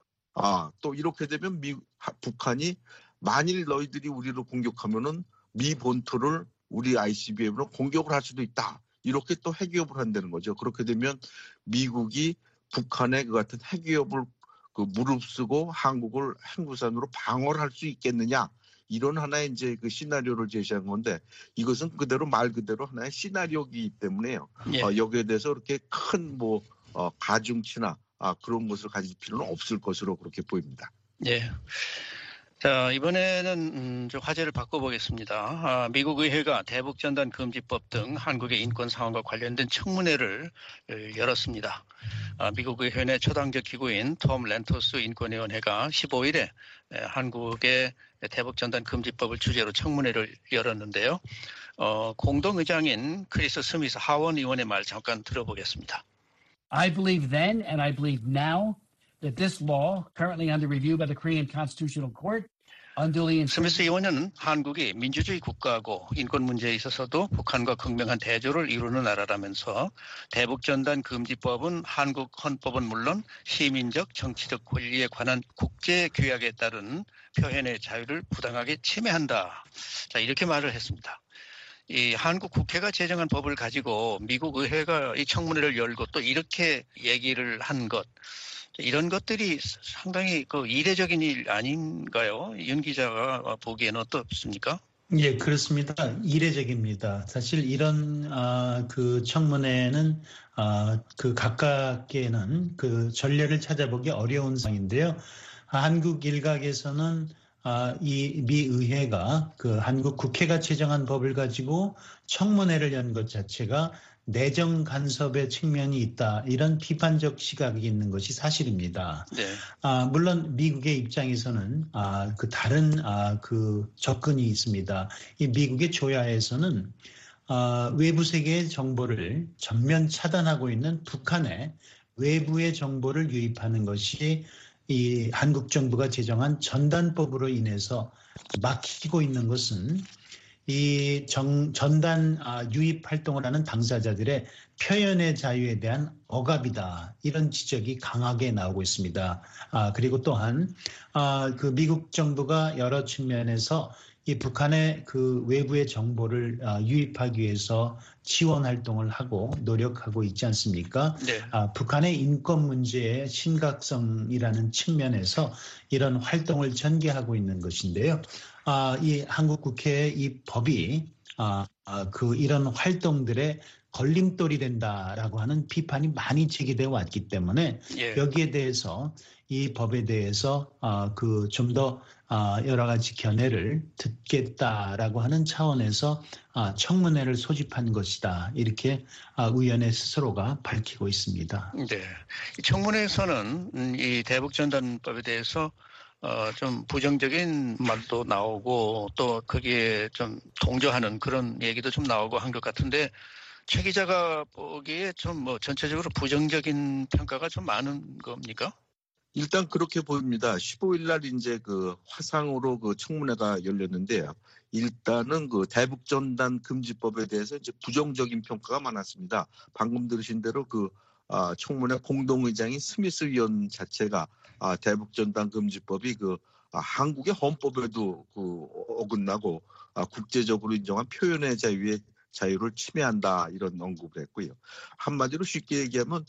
또 이렇게 되면 북한이 만일 너희들이 우리를 공격하면은 미 본토를 우리 ICBM으로 공격을 할 수도 있다. 이렇게 또 핵위협을 한다는 거죠. 그렇게 되면 미국이 북한의 그 같은 핵위협을 무릅쓰고 한국을 핵구산으로 방어를 할 수 있겠느냐. 이런 하나의 이제 시나리오를 제시한 건데 이것은 말 그대로 하나의 시나리오이기 때문에요. 예. 여기에 대해서 그렇게 큰 가중치나 그런 것을 가질 필요는 없을 것으로 그렇게 보입니다. 예. 자, 이번에는 좀 화제를 바꿔보겠습니다. 미국 의회가 대북전단 금지법 등 한국의 인권 상황과 관련된 청문회를 열었습니다. 미국 의회 내 초당적 기구인 톰 렌토스 인권위원회가 15일에 한국의 대북전단 금지법을 주제로 청문회를 열었는데요. 공동의장인 크리스 스미스 하원 의원의 말 잠깐 들어보겠습니다. I believe then and I believe now that this law, currently under review by the Korean Constitutional Court, unduly 스미스 의원은 한국이 민주주의 국가고 인권 문제에 있어서도 북한과 극명한 대조를 이루는 나라라면서 대북전단 금지법은 한국 헌법은 물론 시민적 정치적 권리에 관한 국제 규약에 따른 표현의 자유를 부당하게 침해한다. 자, 이렇게 말을 했습니다. 이 한국 국회가 제정한 법을 가지고 미국 의회가 이 청문회를 열고 또 이렇게 얘기를 한 것, 이런 것들이 상당히 그 이례적인 일 아닌가요? 윤 기자가 보기에는 어떻습니까? 예, 그렇습니다. 이례적입니다. 사실 이런 그 청문회는 그 각각에는 그 전례를 찾아보기 어려운 상인데요. 한국 일각에서는 이 미 의회가 그 한국 국회가 제정한 법을 가지고 청문회를 연 것 자체가 내정 간섭의 측면이 있다. 이런 비판적 시각이 있는 것이 사실입니다. 네. 물론 미국의 입장에서는 그 다른 그 접근이 있습니다. 이 미국의 조야에서는 외부 세계의 정보를 전면 차단하고 있는 북한의 외부의 정보를 유입하는 것이 이 한국 정부가 제정한 전단법으로 인해서 막히고 있는 것은 이 전단 유입 활동을 하는 당사자들의 표현의 자유에 대한 억압이다. 이런 지적이 강하게 나오고 있습니다. 그리고 또한 그 미국 정부가 여러 측면에서 이 북한의 그 외부의 정보를 유입하기 위해서 지원 활동을 하고 노력하고 있지 않습니까? 네. 북한의 인권 문제의 심각성이라는 측면에서 이런 활동을 전개하고 있는 것인데요. 이 한국 국회의 이 법이 그 이런 활동들의 걸림돌이 된다라고 하는 비판이 많이 제기되어 왔기 때문에 예. 여기에 대해서 이 법에 대해서 그 좀 더 여러 가지 견해를 듣겠다라고 하는 차원에서 청문회를 소집한 것이다. 이렇게 의원의 스스로가 밝히고 있습니다. 네. 청문회에서는 이 대북전단법에 대해서 좀 부정적인 말도 나오고 또 거기에 좀 동조하는 그런 얘기도 좀 나오고 한 것 같은데 최 기자가 보기에 좀 뭐 전체적으로 부정적인 평가가 좀 많은 겁니까? 일단 그렇게 보입니다. 15일 날 이제 그 화상으로 그 청문회가 열렸는데요. 일단은 그 대북전단 금지법에 대해서 이제 부정적인 평가가 많았습니다. 방금 들으신 대로 그 청문회 공동의장인 스미스 위원 자체가 대북전단 금지법이 그 한국의 헌법에도 그 어긋나고 국제적으로 인정한 표현의 자유를 침해한다 이런 언급을 했고요. 한마디로 쉽게 얘기하면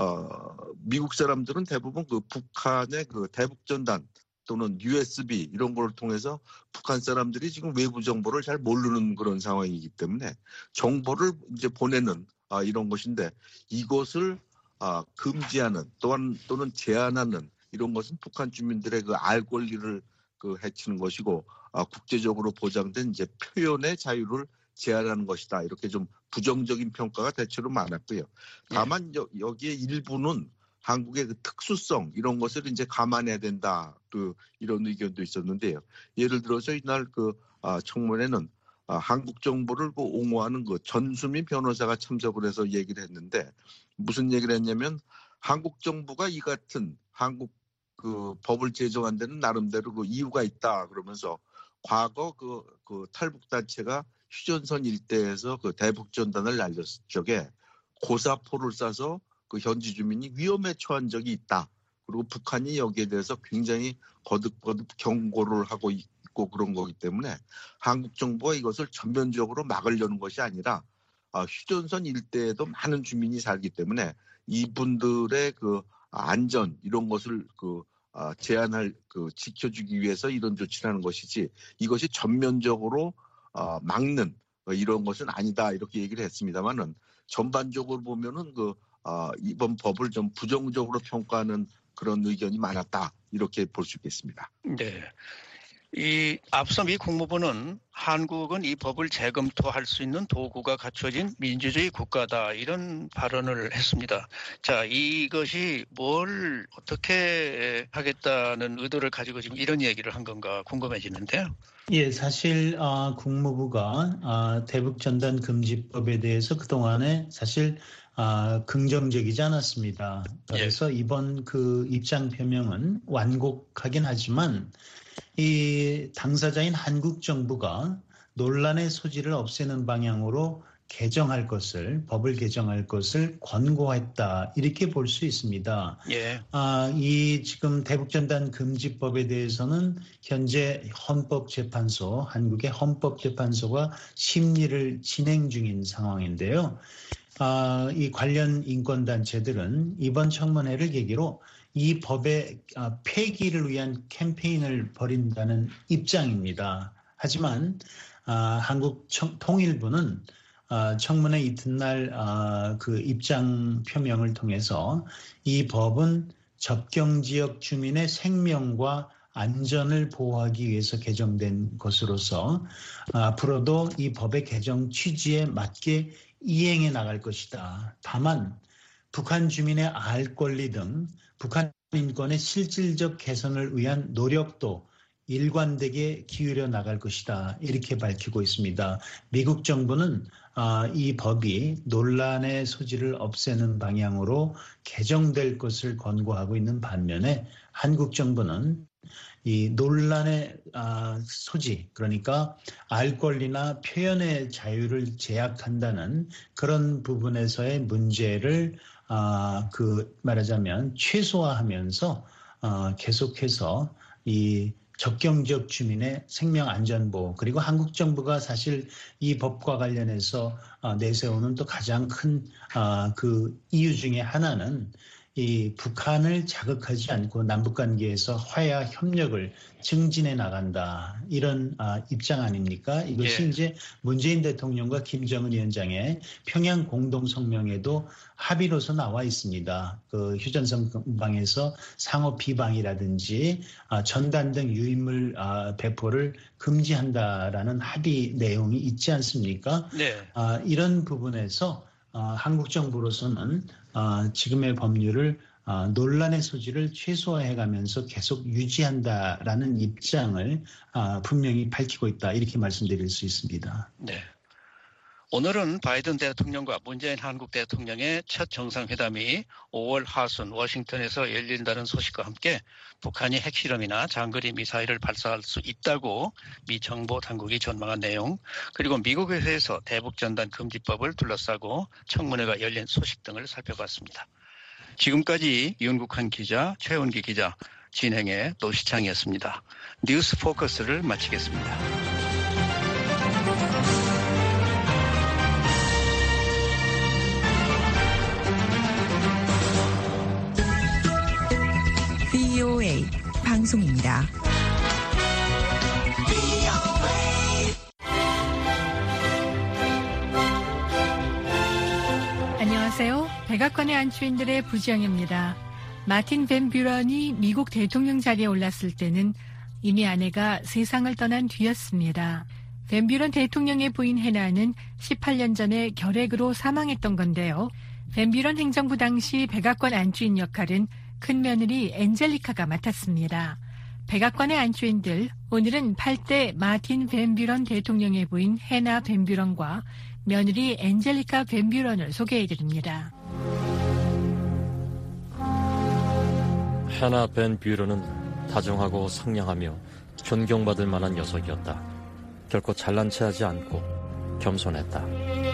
미국 사람들은 대부분 그 북한의 그 대북전단 또는 USB 이런 걸 통해서 북한 사람들이 지금 외부 정보를 잘 모르는 그런 상황이기 때문에 정보를 이제 보내는 이런 것인데 이것을 금지하는 또는 제한하는 이런 것은 북한 주민들의 그 알 권리를 그 해치는 것이고 국제적으로 보장된 이제 표현의 자유를 제한하는 것이다. 이렇게 좀 부정적인 평가가 대체로 많았고요. 다만 여기에 일부는 한국의 그 특수성 이런 것을 이제 감안해야 된다. 그 이런 의견도 있었는데요. 예를 들어서 이날 그 청문회는 한국 정부를 그 옹호하는 그 전수미 변호사가 참석을 해서 얘기를 했는데 무슨 얘기를 했냐면 한국 정부가 이 같은 한국 그 법을 제정한 데는 나름대로 그 이유가 있다 그러면서 과거 그 탈북 단체가 휴전선 일대에서 그 대북전단을 날렸을 적에 고사포를 쏴서 그 현지 주민이 위험에 처한 적이 있다. 그리고 북한이 여기에 대해서 굉장히 거듭 경고를 하고 있고 그런 거기 때문에 한국 정부가 이것을 전면적으로 막으려는 것이 아니라 휴전선 일대에도 많은 주민이 살기 때문에 이분들의 그 안전 이런 것을 제한할 지켜주기 위해서 이런 조치를 하는 것이지 이것이 전면적으로 막는 이런 것은 아니다 이렇게 얘기를 했습니다만은 전반적으로 보면은 이번 법을 좀 부정적으로 평가하는 그런 의견이 많았다 이렇게 볼 수 있겠습니다. 네. 이 앞서 미 국무부는 한국은 이 법을 재검토할 수 있는 도구가 갖춰진 민주주의 국가다 이런 발언을 했습니다. 자, 이것이 뭘 어떻게 하겠다는 의도를 가지고 지금 이런 얘기를 한 건가 궁금해지는데요. 예, 사실 국무부가 대북전단 금지법에 대해서 그동안에 사실 긍정적이지 않았습니다. 그래서 이번 그 입장 표명은 완곡하긴 하지만 이 당사자인 한국 정부가 논란의 소지를 없애는 방향으로 법을 개정할 것을 권고했다. 이렇게 볼 수 있습니다. 예. 이 지금 대북전단 금지법에 대해서는 현재 한국의 헌법재판소가 심리를 진행 중인 상황인데요. 이 관련 인권단체들은 이번 청문회를 계기로 이 법의 폐기를 위한 캠페인을 벌인다는 입장입니다. 하지만 한국 통일부는 청문회 이튿날 그 입장 표명을 통해서 이 법은 접경지역 주민의 생명과 안전을 보호하기 위해서 개정된 것으로서 앞으로도 이 법의 개정 취지에 맞게 이행해 나갈 것이다. 다만 북한 주민의 알 권리 등 북한 인권의 실질적 개선을 위한 노력도 일관되게 기울여 나갈 것이다. 이렇게 밝히고 있습니다. 미국 정부는 이 법이 논란의 소지를 없애는 방향으로 개정될 것을 권고하고 있는 반면에 한국 정부는 이 논란의 소지, 그러니까 알 권리나 표현의 자유를 제약한다는 그런 부분에서의 문제를 말하자면 최소화하면서 계속해서 이 접경지역 주민의 생명 안전보호, 그리고 한국 정부가 사실 이 법과 관련해서 내세우는 또 가장 큰 그 이유 중에 하나는 이 북한을 자극하지 않고 남북관계에서 화해와 협력을 증진해 나간다. 이런 입장 아닙니까? 이것이 이제 문재인 대통령과 김정은 위원장의 평양 공동성명에도 합의로서 나와 있습니다. 그 휴전선방에서 상호 비방이라든지 전단 등 유인물 배포를 금지한다라는 합의 내용이 있지 않습니까? 네. 이런 부분에서 한국 정부로서는 지금의 법률을 논란의 소지를 최소화해가면서 계속 유지한다라는 입장을 분명히 밝히고 있다. 이렇게 말씀드릴 수 있습니다. 네. 오늘은 바이든 대통령과 문재인 한국 대통령의 첫 정상회담이 5월 하순 워싱턴에서 열린다는 소식과 함께 북한이 핵실험이나 장거리 미사일을 발사할 수 있다고 미 정보 당국이 전망한 내용, 그리고 미국에서 대북전단 금지법을 둘러싸고 청문회가 열린 소식 등을 살펴봤습니다. 지금까지 윤국한 기자, 최원기 기자, 진행의 노시창이었습니다. 뉴스 포커스를 마치겠습니다. VOA 방송입니다. 안녕하세요. 백악관의 안주인들의 부지영입니다. 마틴 밴 뷰런이 미국 대통령 자리에 올랐을 때는 이미 아내가 세상을 떠난 뒤였습니다. 밴 뷰런 대통령의 부인 해나는 18년 전에 결핵으로 사망했던 건데요. 밴 뷰런 행정부 당시 백악관 안주인 역할은 큰며느리 엔젤리카가 맡았습니다. 백악관의 안주인들, 오늘은 8대 마틴 밴 뷰런 대통령의 부인 해나 밴 뷰런과 며느리 엔젤리카 밴 뷰런을 소개해드립니다. 해나 밴 뷰런은 다정하고 상냥하며 존경받을 만한 녀석이었다. 결코 잘난 체하지 않고 겸손했다.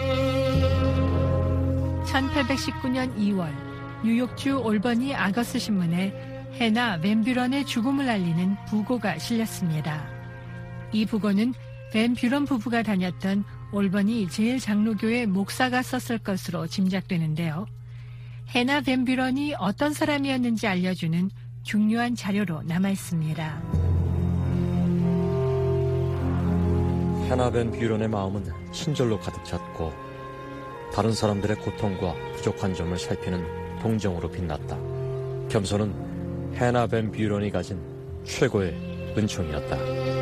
1819년 2월 뉴욕주 올버니 아거스 신문에 해나 밴 뷰런의 죽음을 알리는 부고가 실렸습니다. 이 부고는 밴 뷰런 부부가 다녔던 올버니 제일장로교회 목사가 썼을 것으로 짐작되는데요. 해나 밴 뷰런이 어떤 사람이었는지 알려주는 중요한 자료로 남아있습니다. 해나 밴 뷰런의 마음은 친절로 가득 찼고 다른 사람들의 고통과 부족한 점을 살피는 동정으로 빛났다. 겸손은 해나 밴 뷰런이 가진 최고의 은총이었다.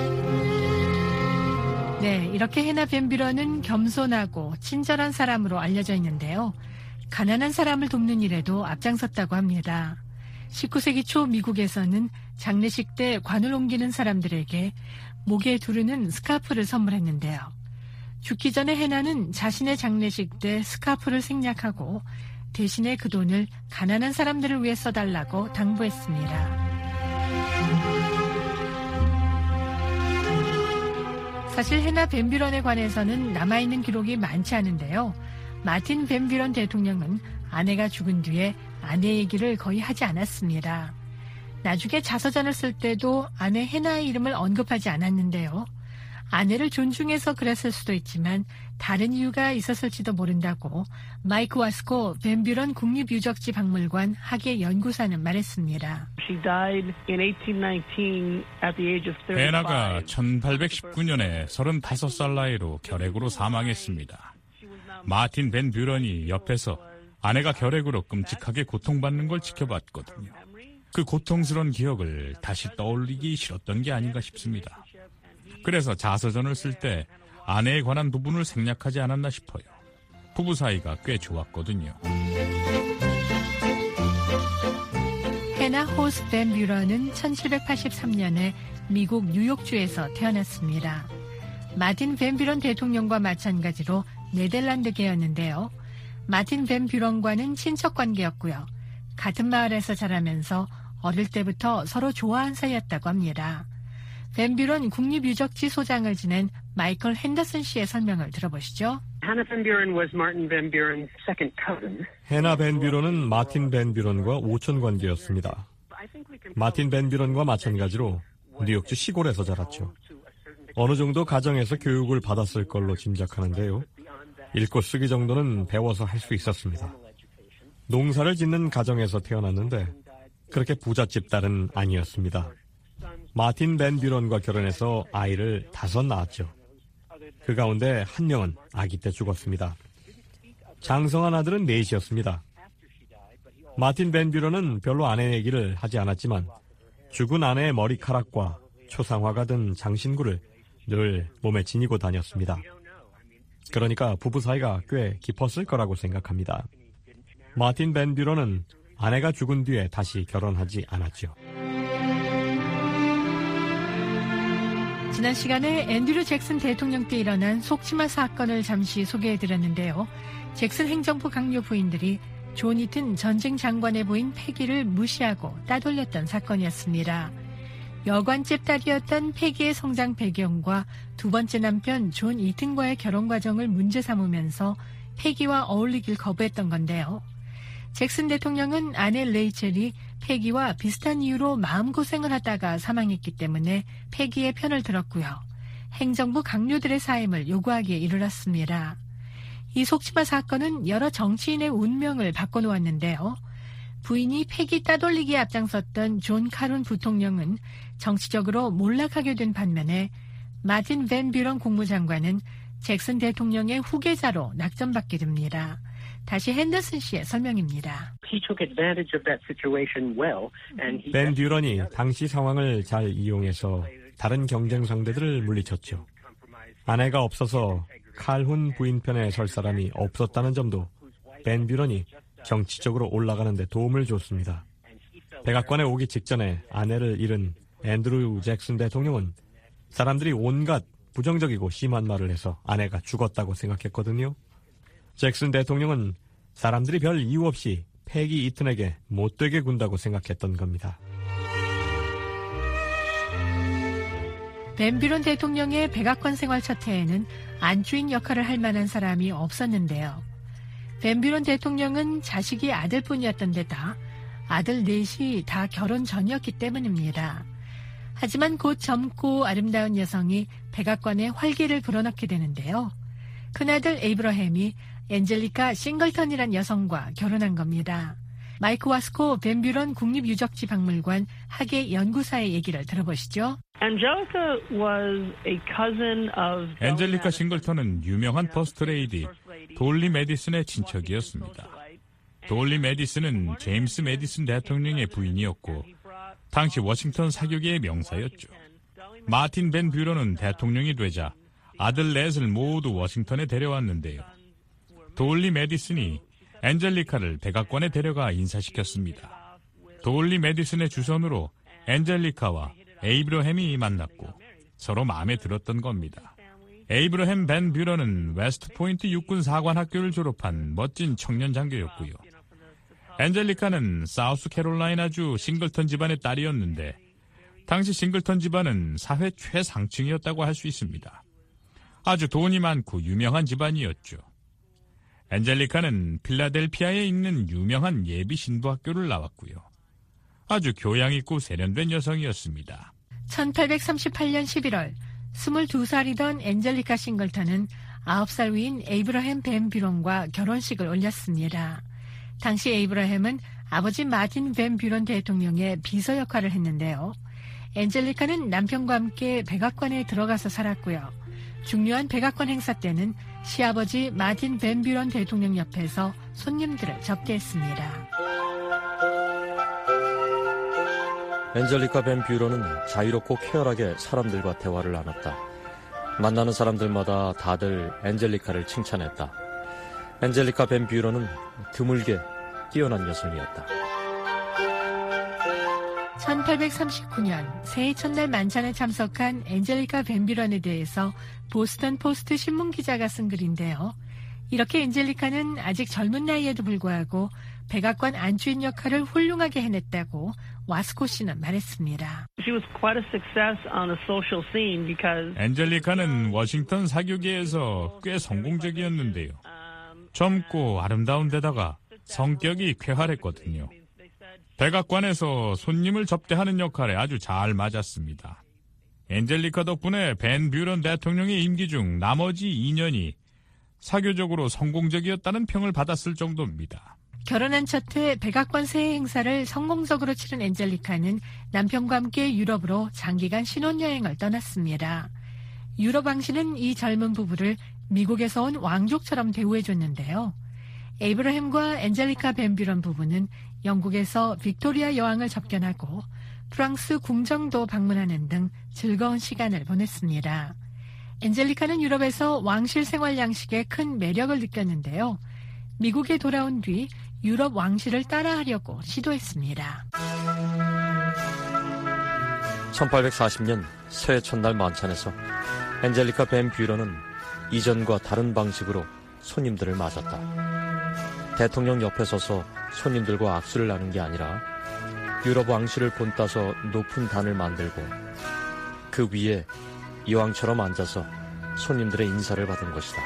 네, 이렇게 해나 밴 뷰런은 겸손하고 친절한 사람으로 알려져 있는데요. 가난한 사람을 돕는 일에도 앞장섰다고 합니다. 19세기 초 미국에서는 장례식 때 관을 옮기는 사람들에게 목에 두르는 스카프를 선물했는데요. 죽기 전에 해나는 자신의 장례식 때 스카프를 생략하고 대신에 그 돈을 가난한 사람들을 위해 써달라고 당부했습니다. 사실 해나 벤 뷰런에 관해서는 남아있는 기록이 많지 않은데요. 마틴 벤 뷰런 대통령은 아내가 죽은 뒤에 아내 얘기를 거의 하지 않았습니다. 나중에 자서전을 쓸 때도 아내 해나의 이름을 언급하지 않았는데요. 아내를 존중해서 그랬을 수도 있지만 다른 이유가 있었을지도 모른다고 마이크 와스코 벤 뷰런 국립유적지 박물관 학예 연구사는 말했습니다. 해나가 1819년에 35살 나이로 결핵으로 사망했습니다. 마틴 벤 뷰런이 옆에서 아내가 결핵으로 끔찍하게 고통받는 걸 지켜봤거든요. 그 고통스러운 기억을 다시 떠올리기 싫었던 게 아닌가 싶습니다. 그래서 자서전을 쓸 때 아내에 관한 부분을 생략하지 않았나 싶어요. 부부 사이가 꽤 좋았거든요. 해나 호스 벤 뷰런은 1783년에 미국 뉴욕주에서 태어났습니다. 마틴 벤 뷰런 대통령과 마찬가지로 네덜란드계였는데요. 마틴 벤 뷰런과는 친척 관계였고요. 같은 마을에서 자라면서 어릴 때부터 서로 좋아한 사이였다고 합니다. 벤 뷰런 국립유적지 소장을 지낸 마이클 핸더슨 씨의 설명을 들어보시죠. 해나 벤 뷰런은 마틴 벤 뷰런과 오촌 관계였습니다. 마틴 벤 뷰런과 마찬가지로 뉴욕주 시골에서 자랐죠. 어느 정도 가정에서 교육을 받았을 걸로 짐작하는데요. 읽고 쓰기 정도는 배워서 할 수 있었습니다. 농사를 짓는 가정에서 태어났는데 그렇게 부잣집 딸은 아니었습니다. 마틴 벤 뷰런과 결혼해서 아이를 5 낳았죠. 그 가운데 1명은 아기 때 죽었습니다. 장성한 아들은 4이었습니다. 마틴 벤 뷰런은 별로 아내 얘기를 하지 않았지만 죽은 아내의 머리카락과 초상화가 든 장신구를 늘 몸에 지니고 다녔습니다. 그러니까 부부 사이가 꽤 깊었을 거라고 생각합니다. 마틴 벤 뷰런은 아내가 죽은 뒤에 다시 결혼하지 않았죠. 지난 시간에 앤드류 잭슨 대통령 때 일어난 속치마 사건을 잠시 소개해드렸는데요. 잭슨 행정부 강요 부인들이 존 이튼 전쟁 장관의 부인 패기를 무시하고 따돌렸던 사건이었습니다. 여관집 딸이었던 패기의 성장 배경과 두 번째 남편 존 이튼과의 결혼 과정을 문제 삼으면서 패기와 어울리길 거부했던 건데요. 잭슨 대통령은 아내 레이첼이 패기와 비슷한 이유로 마음고생을 하다가 사망했기 때문에 패기의 편을 들었고요. 행정부 강요들의 사임을 요구하기에 이르렀습니다. 이 속치마 사건은 여러 정치인의 운명을 바꿔놓았는데요. 부인이 패기 따돌리기에 앞장섰던 존 카룬 부통령은 정치적으로 몰락하게 된 반면에 마틴 벤 뷰런 국무장관은 잭슨 대통령의 후계자로 낙점받게 됩니다. 다시 핸더슨 씨의 설명입니다. 벤 뷰런이 당시 상황을 잘 이용해서 다른 경쟁 상대들을 물리쳤죠. 아내가 없어서 칼훈 부인 편에 설 사람이 없었다는 점도 벤 뷰런이 정치적으로 올라가는 데 도움을 줬습니다. 백악관에 오기 직전에 아내를 잃은 앤드류 잭슨 대통령은 사람들이 온갖 부정적이고 심한 말을 해서 아내가 죽었다고 생각했거든요. 잭슨 대통령은 사람들이 별 이유 없이 패기 이튼에게 못되게 군다고 생각했던 겁니다. 벤 뷰런 대통령의 백악관 생활 첫 해에는 안주인 역할을 할 만한 사람이 없었는데요. 벤 뷰런 대통령은 자식이 아들뿐이었던 데다 아들 넷이 다 결혼 전이었기 때문입니다. 하지만 곧 젊고 아름다운 여성이 백악관에 활기를 불어넣게 되는데요. 큰아들 에이브러햄이 앤젤리카 싱글턴이란 여성과 결혼한 겁니다. 마이크 와스코 벤 뷰런 국립유적지 박물관 학예 연구사의 얘기를 들어보시죠. 앤젤리카 싱글턴은 유명한 퍼스트레이디 돌리 메디슨의 친척이었습니다. 돌리 메디슨은 제임스 메디슨 대통령의 부인이었고 당시 워싱턴 사교계의 명사였죠. 마틴 벤 뷰런은 대통령이 되자 아들 넷을 모두 워싱턴에 데려왔는데요. 돌리 메디슨이 앤젤리카를 백악관에 데려가 인사시켰습니다. 돌리 메디슨의 주선으로 앤젤리카와 에이브러햄이 만났고 서로 마음에 들었던 겁니다. 에이브러햄 벤 뷰런은 웨스트포인트 육군 사관학교를 졸업한 멋진 청년 장교였고요. 앤젤리카는 사우스캐롤라이나주 싱글턴 집안의 딸이었는데 당시 싱글턴 집안은 사회 최상층이었다고 할 수 있습니다. 아주 돈이 많고 유명한 집안이었죠. 엔젤리카는 필라델피아에 있는 유명한 예비 신부학교를 나왔고요. 아주 교양 있고 세련된 여성이었습니다. 1838년 11월 22살이던 엔젤리카 싱글턴은 9살 위인 에이브러햄 벤 뷰런과 결혼식을 올렸습니다. 당시 에이브러햄은 아버지 마틴 벤 뷰런 대통령의 비서 역할을 했는데요. 엔젤리카는 남편과 함께 백악관에 들어가서 살았고요. 중요한 백악관 행사 때는 시아버지 마틴 벤 뷰런 대통령 옆에서 손님들을 접대했습니다. 엔젤리카 벤 뷰런은 자유롭고 쾌활하게 사람들과 대화를 나눴다. 만나는 사람들마다 다들 엔젤리카를 칭찬했다. 엔젤리카 벤 뷰런은 드물게 뛰어난 여성이었다. 1839년 새해 첫날 만찬에 참석한 엔젤리카 벤 뷰런에 대해서 보스턴 포스트 신문기자가 쓴 글인데요. 이렇게 엔젤리카는 아직 젊은 나이에도 불구하고 백악관 안주인 역할을 훌륭하게 해냈다고 와스코 씨는 말했습니다. 엔젤리카는 워싱턴 사교계에서 꽤 성공적이었는데요. 젊고 아름다운 데다가 성격이 쾌활했거든요. 백악관에서 손님을 접대하는 역할에 아주 잘 맞았습니다. 엔젤리카 덕분에 벤 뷰런 대통령의 임기 중 나머지 2년이 사교적으로 성공적이었다는 평을 받았을 정도입니다. 결혼한 첫 해 백악관 새해 행사를 성공적으로 치른 엔젤리카는 남편과 함께 유럽으로 장기간 신혼여행을 떠났습니다. 유럽 왕실은 이 젊은 부부를 미국에서 온 왕족처럼 대우해줬는데요. 에이브러햄과 엔젤리카 벤 뷰런 부부는 영국에서 빅토리아 여왕을 접견하고 프랑스 궁정도 방문하는 등 즐거운 시간을 보냈습니다. 엔젤리카는 유럽에서 왕실 생활 양식에 큰 매력을 느꼈는데요. 미국에 돌아온 뒤 유럽 왕실을 따라하려고 시도했습니다. 1840년 새해 첫날 만찬에서 엔젤리카 벤 뷰런은 이전과 다른 방식으로 손님들을 맞았다. 대통령 옆에 서서 손님들과 악수를 나눈 게 아니라 유럽 왕실을 본따서 높은 단을 만들고 그 위에 이왕처럼 앉아서 손님들의 인사를 받은 것이다.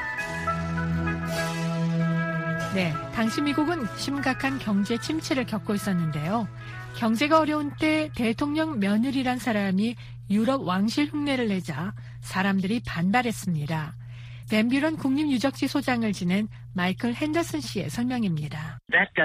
네, 당시 미국은 심각한 경제 침체를 겪고 있었는데요. 경제가 어려운 때 대통령 며느리란 사람이 유럽 왕실 흉내를 내자 사람들이 반발했습니다. 벤 뷰런 국립유적지 소장을 지낸 마이클 핸더슨 씨의 설명입니다.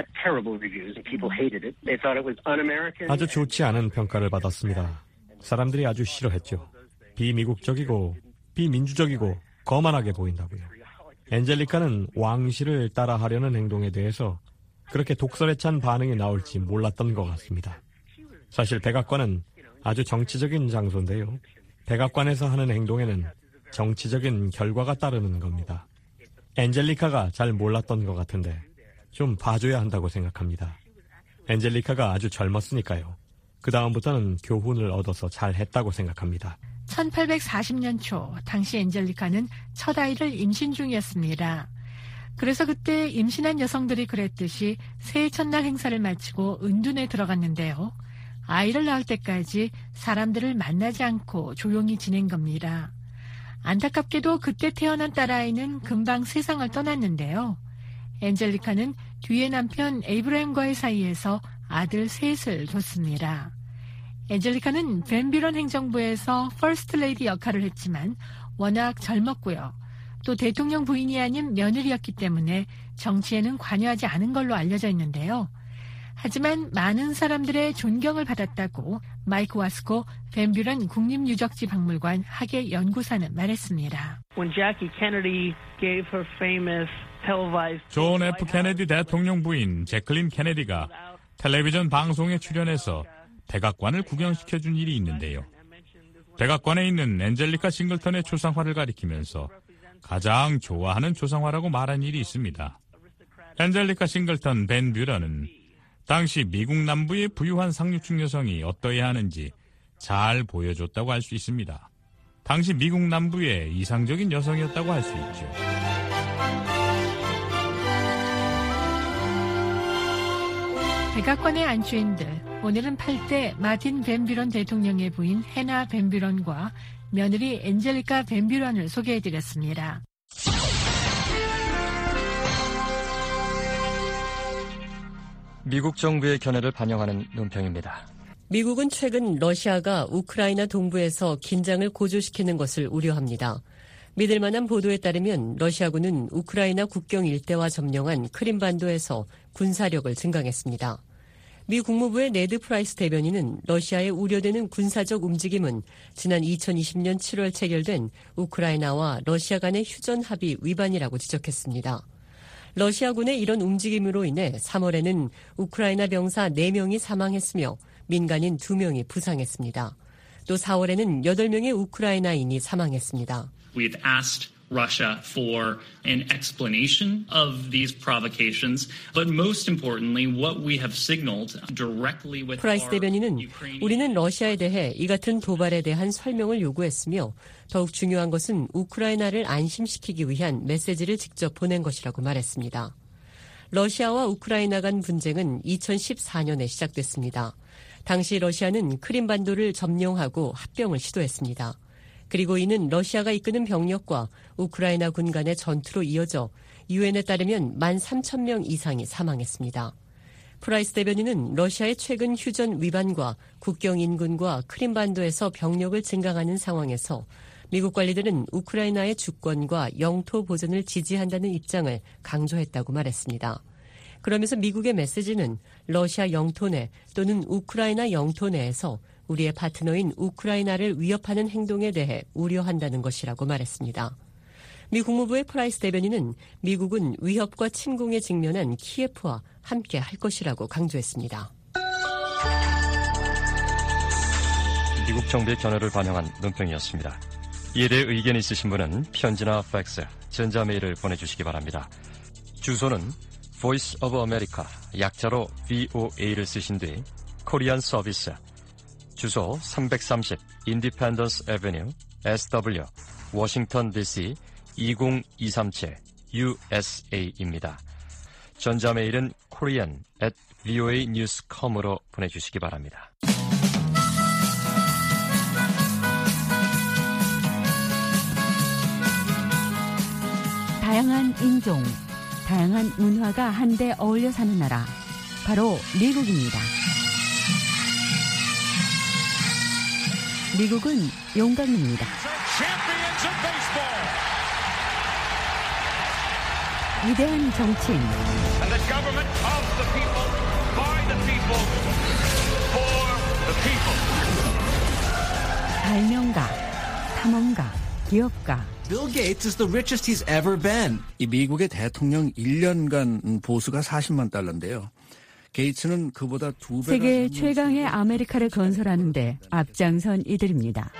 아주 좋지 않은 평가를 받았습니다. 사람들이 아주 싫어했죠. 비미국적이고 비민주적이고 거만하게 보인다고요. 엔젤리카는 왕실을 따라하려는 행동에 대해서 그렇게 독설에 찬 반응이 나올지 몰랐던 것 같습니다. 사실 백악관은 아주 정치적인 장소인데요. 백악관에서 하는 행동에는 정치적인 결과가 따르는 겁니다. 엔젤리카가 잘 몰랐던 것 같은데 좀 봐줘야 한다고 생각합니다. 엔젤리카가 아주 젊었으니까요. 그 다음부터는 교훈을 얻어서 잘 했다고 생각합니다. 1840년 초 당시 엔젤리카는 첫 아이를 임신 중이었습니다. 그래서 그때 임신한 여성들이 그랬듯이 새해 첫날 행사를 마치고 은둔에 들어갔는데요. 아이를 낳을 때까지 사람들을 만나지 않고 조용히 지낸 겁니다. 안타깝게도 그때 태어난 딸아이는 금방 세상을 떠났는데요. 엔젤리카는 뒤에 남편 에이브러햄과의 사이에서 아들 셋을 뒀습니다. 엔젤리카는 벤 뷰런 행정부에서 퍼스트 레이디 역할을 했지만 워낙 젊었고요. 또 대통령 부인이 아닌 며느리였기 때문에 정치에는 관여하지 않은 걸로 알려져 있는데요. 하지만 많은 사람들의 존경을 받았다고 마이크 와스코 벤 뷰런 국립유적지 박물관 학예 연구사는 말했습니다. 존 F. 케네디 대통령 부인 제클린 케네디가 텔레비전 방송에 출연해서 백악관을 구경시켜준 일이 있는데요. 백악관에 있는 엔젤리카 싱글턴의 초상화를 가리키면서 가장 좋아하는 초상화라고 말한 일이 있습니다. 엔젤리카 싱글턴 벤 뷰런은 당시 미국 남부의 부유한 상류층 여성이 어떠해야 하는지 잘 보여줬다고 할 수 있습니다. 당시 미국 남부의 이상적인 여성이었다고 할 수 있죠. 백악관의 안주인들, 오늘은 8대 마틴 벤 뷰런 대통령의 부인 해나 벤 뷰런과 며느리 엔젤리카 벤 뷰런을 소개해드렸습니다. 미국 정부의 견해를 반영하는 논평입니다. 미국은 최근 러시아가 우크라이나 동부에서 긴장을 고조시키는 것을 우려합니다. 믿을 만한 보도에 따르면 러시아군은 우크라이나 국경 일대와 점령한 크림반도에서 군사력을 증강했습니다. 미 국무부의 네드 프라이스 대변인은 러시아의 우려되는 군사적 움직임은 지난 2020년 7월 체결된 우크라이나와 러시아 간의 휴전 합의 위반이라고 지적했습니다. 러시아군의 이런 움직임으로 인해 3월에는 우크라이나 병사 4명이 사망했으며 민간인 2명이 부상했습니다. 또 4월에는 8명의 우크라이나인이 사망했습니다. We had asked Russia for an explanation of these provocations, but most importantly, what we have signaled directly with 프라이스 대변인은 우리는 러시아에 대해 이 같은 도발에 대한 설명을 요구했으며 더욱 중요한 것은 우크라이나를 안심시키기 위한 메시지를 직접 보낸 것이라고 말했습니다. 러시아와 우크라이나 간 분쟁은 2014년에 시작됐습니다. 당시 러시아는 크림반도를 점령하고 합병을 시도했습니다. 그리고 이는 러시아가 이끄는 병력과 우크라이나 군 간의 전투로 이어져 유엔에 따르면 13,000명 이상이 사망했습니다. 프라이스 대변인은 러시아의 최근 휴전 위반과 국경 인근과 크림반도에서 병력을 증강하는 상황에서 미국 관리들은 우크라이나의 주권과 영토 보존을 지지한다는 입장을 강조했다고 말했습니다. 그러면서 미국의 메시지는 러시아 영토 내 또는 우크라이나 영토 내에서 우리의 파트너인 우크라이나를 위협하는 행동에 대해 우려한다는 것이라고 말했습니다. 미 국무부의 프라이스 대변인은 미국은 위협과 침공에 직면한 키예프와 함께 할 것이라고 강조했습니다. 미국 정부의 견해를 반영한 논평이었습니다. 이에 대해 의견 있으신 분은 편지나 팩스, 전자메일을 보내주시기 바랍니다. 주소는 Voice of America, 약자로 VOA를 쓰신 뒤 코리안 서비스, 주소 330 Independence Avenue, SW, 워싱턴 DC 20237 USA입니다. 전자메일은 korean@voanews.com으로 보내주시기 바랍니다. 다양한 인종, 다양한 문화가 한데 어울려 사는 나라, 바로 미국입니다. 미국은 용감입니다. 위대한 정치인, 발명가, 탐험가, 기업가. Bill Gates is the richest he's ever been. 이 미국의 대통령 1년간 보수가 40만 달러인데요. 게이츠는 그보다 2배. 세계 최강의 아메리카를 건설하는데 앞장선 이들입니다.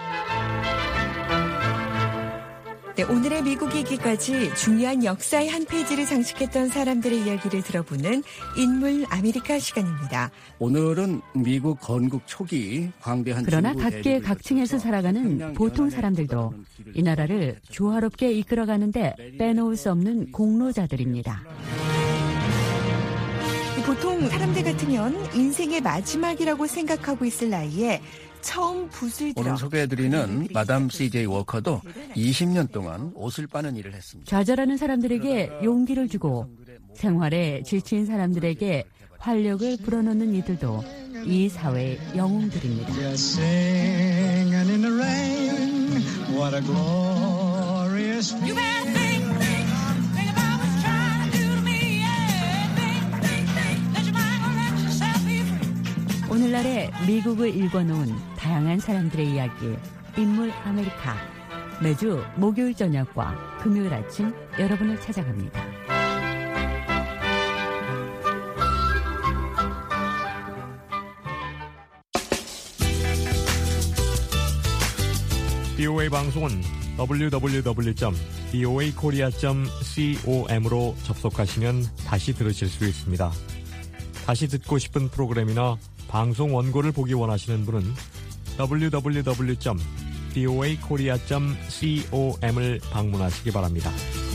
네, 오늘의 미국 얘기까지 중요한 역사의 한 페이지를 장식했던 사람들의 이야기를 들어보는 인물 아메리카 시간입니다. 오늘은 미국 건국 초기 광대한 그러나 각계 각층에서 살아가는 보통 사람들도 이 나라를 조화롭게 이끌어가는데 빼놓을 수 없는 공로자들입니다. 보통 사람들 같으면 인생의 마지막이라고 생각하고 있을 나이에 처음 붓을 들어. 오늘 소개해드리는 마담 C.J. 워커도 20년 동안 옷을 빠는 일을 했습니다. 좌절하는 사람들에게 용기를 주고 생활에 지친 사람들에게 활력을 불어넣는 이들도 이 사회의 영웅들입니다. 오늘날의 미국을 읽어놓은 다양한 사람들의 이야기, 인물 아메리카. 매주 목요일 저녁과 금요일 아침 여러분을 찾아갑니다. BOA 방송은 www.boakorea.com으로 접속하시면 다시 들으실 수 있습니다. 다시 듣고 싶은 프로그램이나 방송 원고를 보기 원하시는 분은 www.boakorea.com을 방문하시기 바랍니다.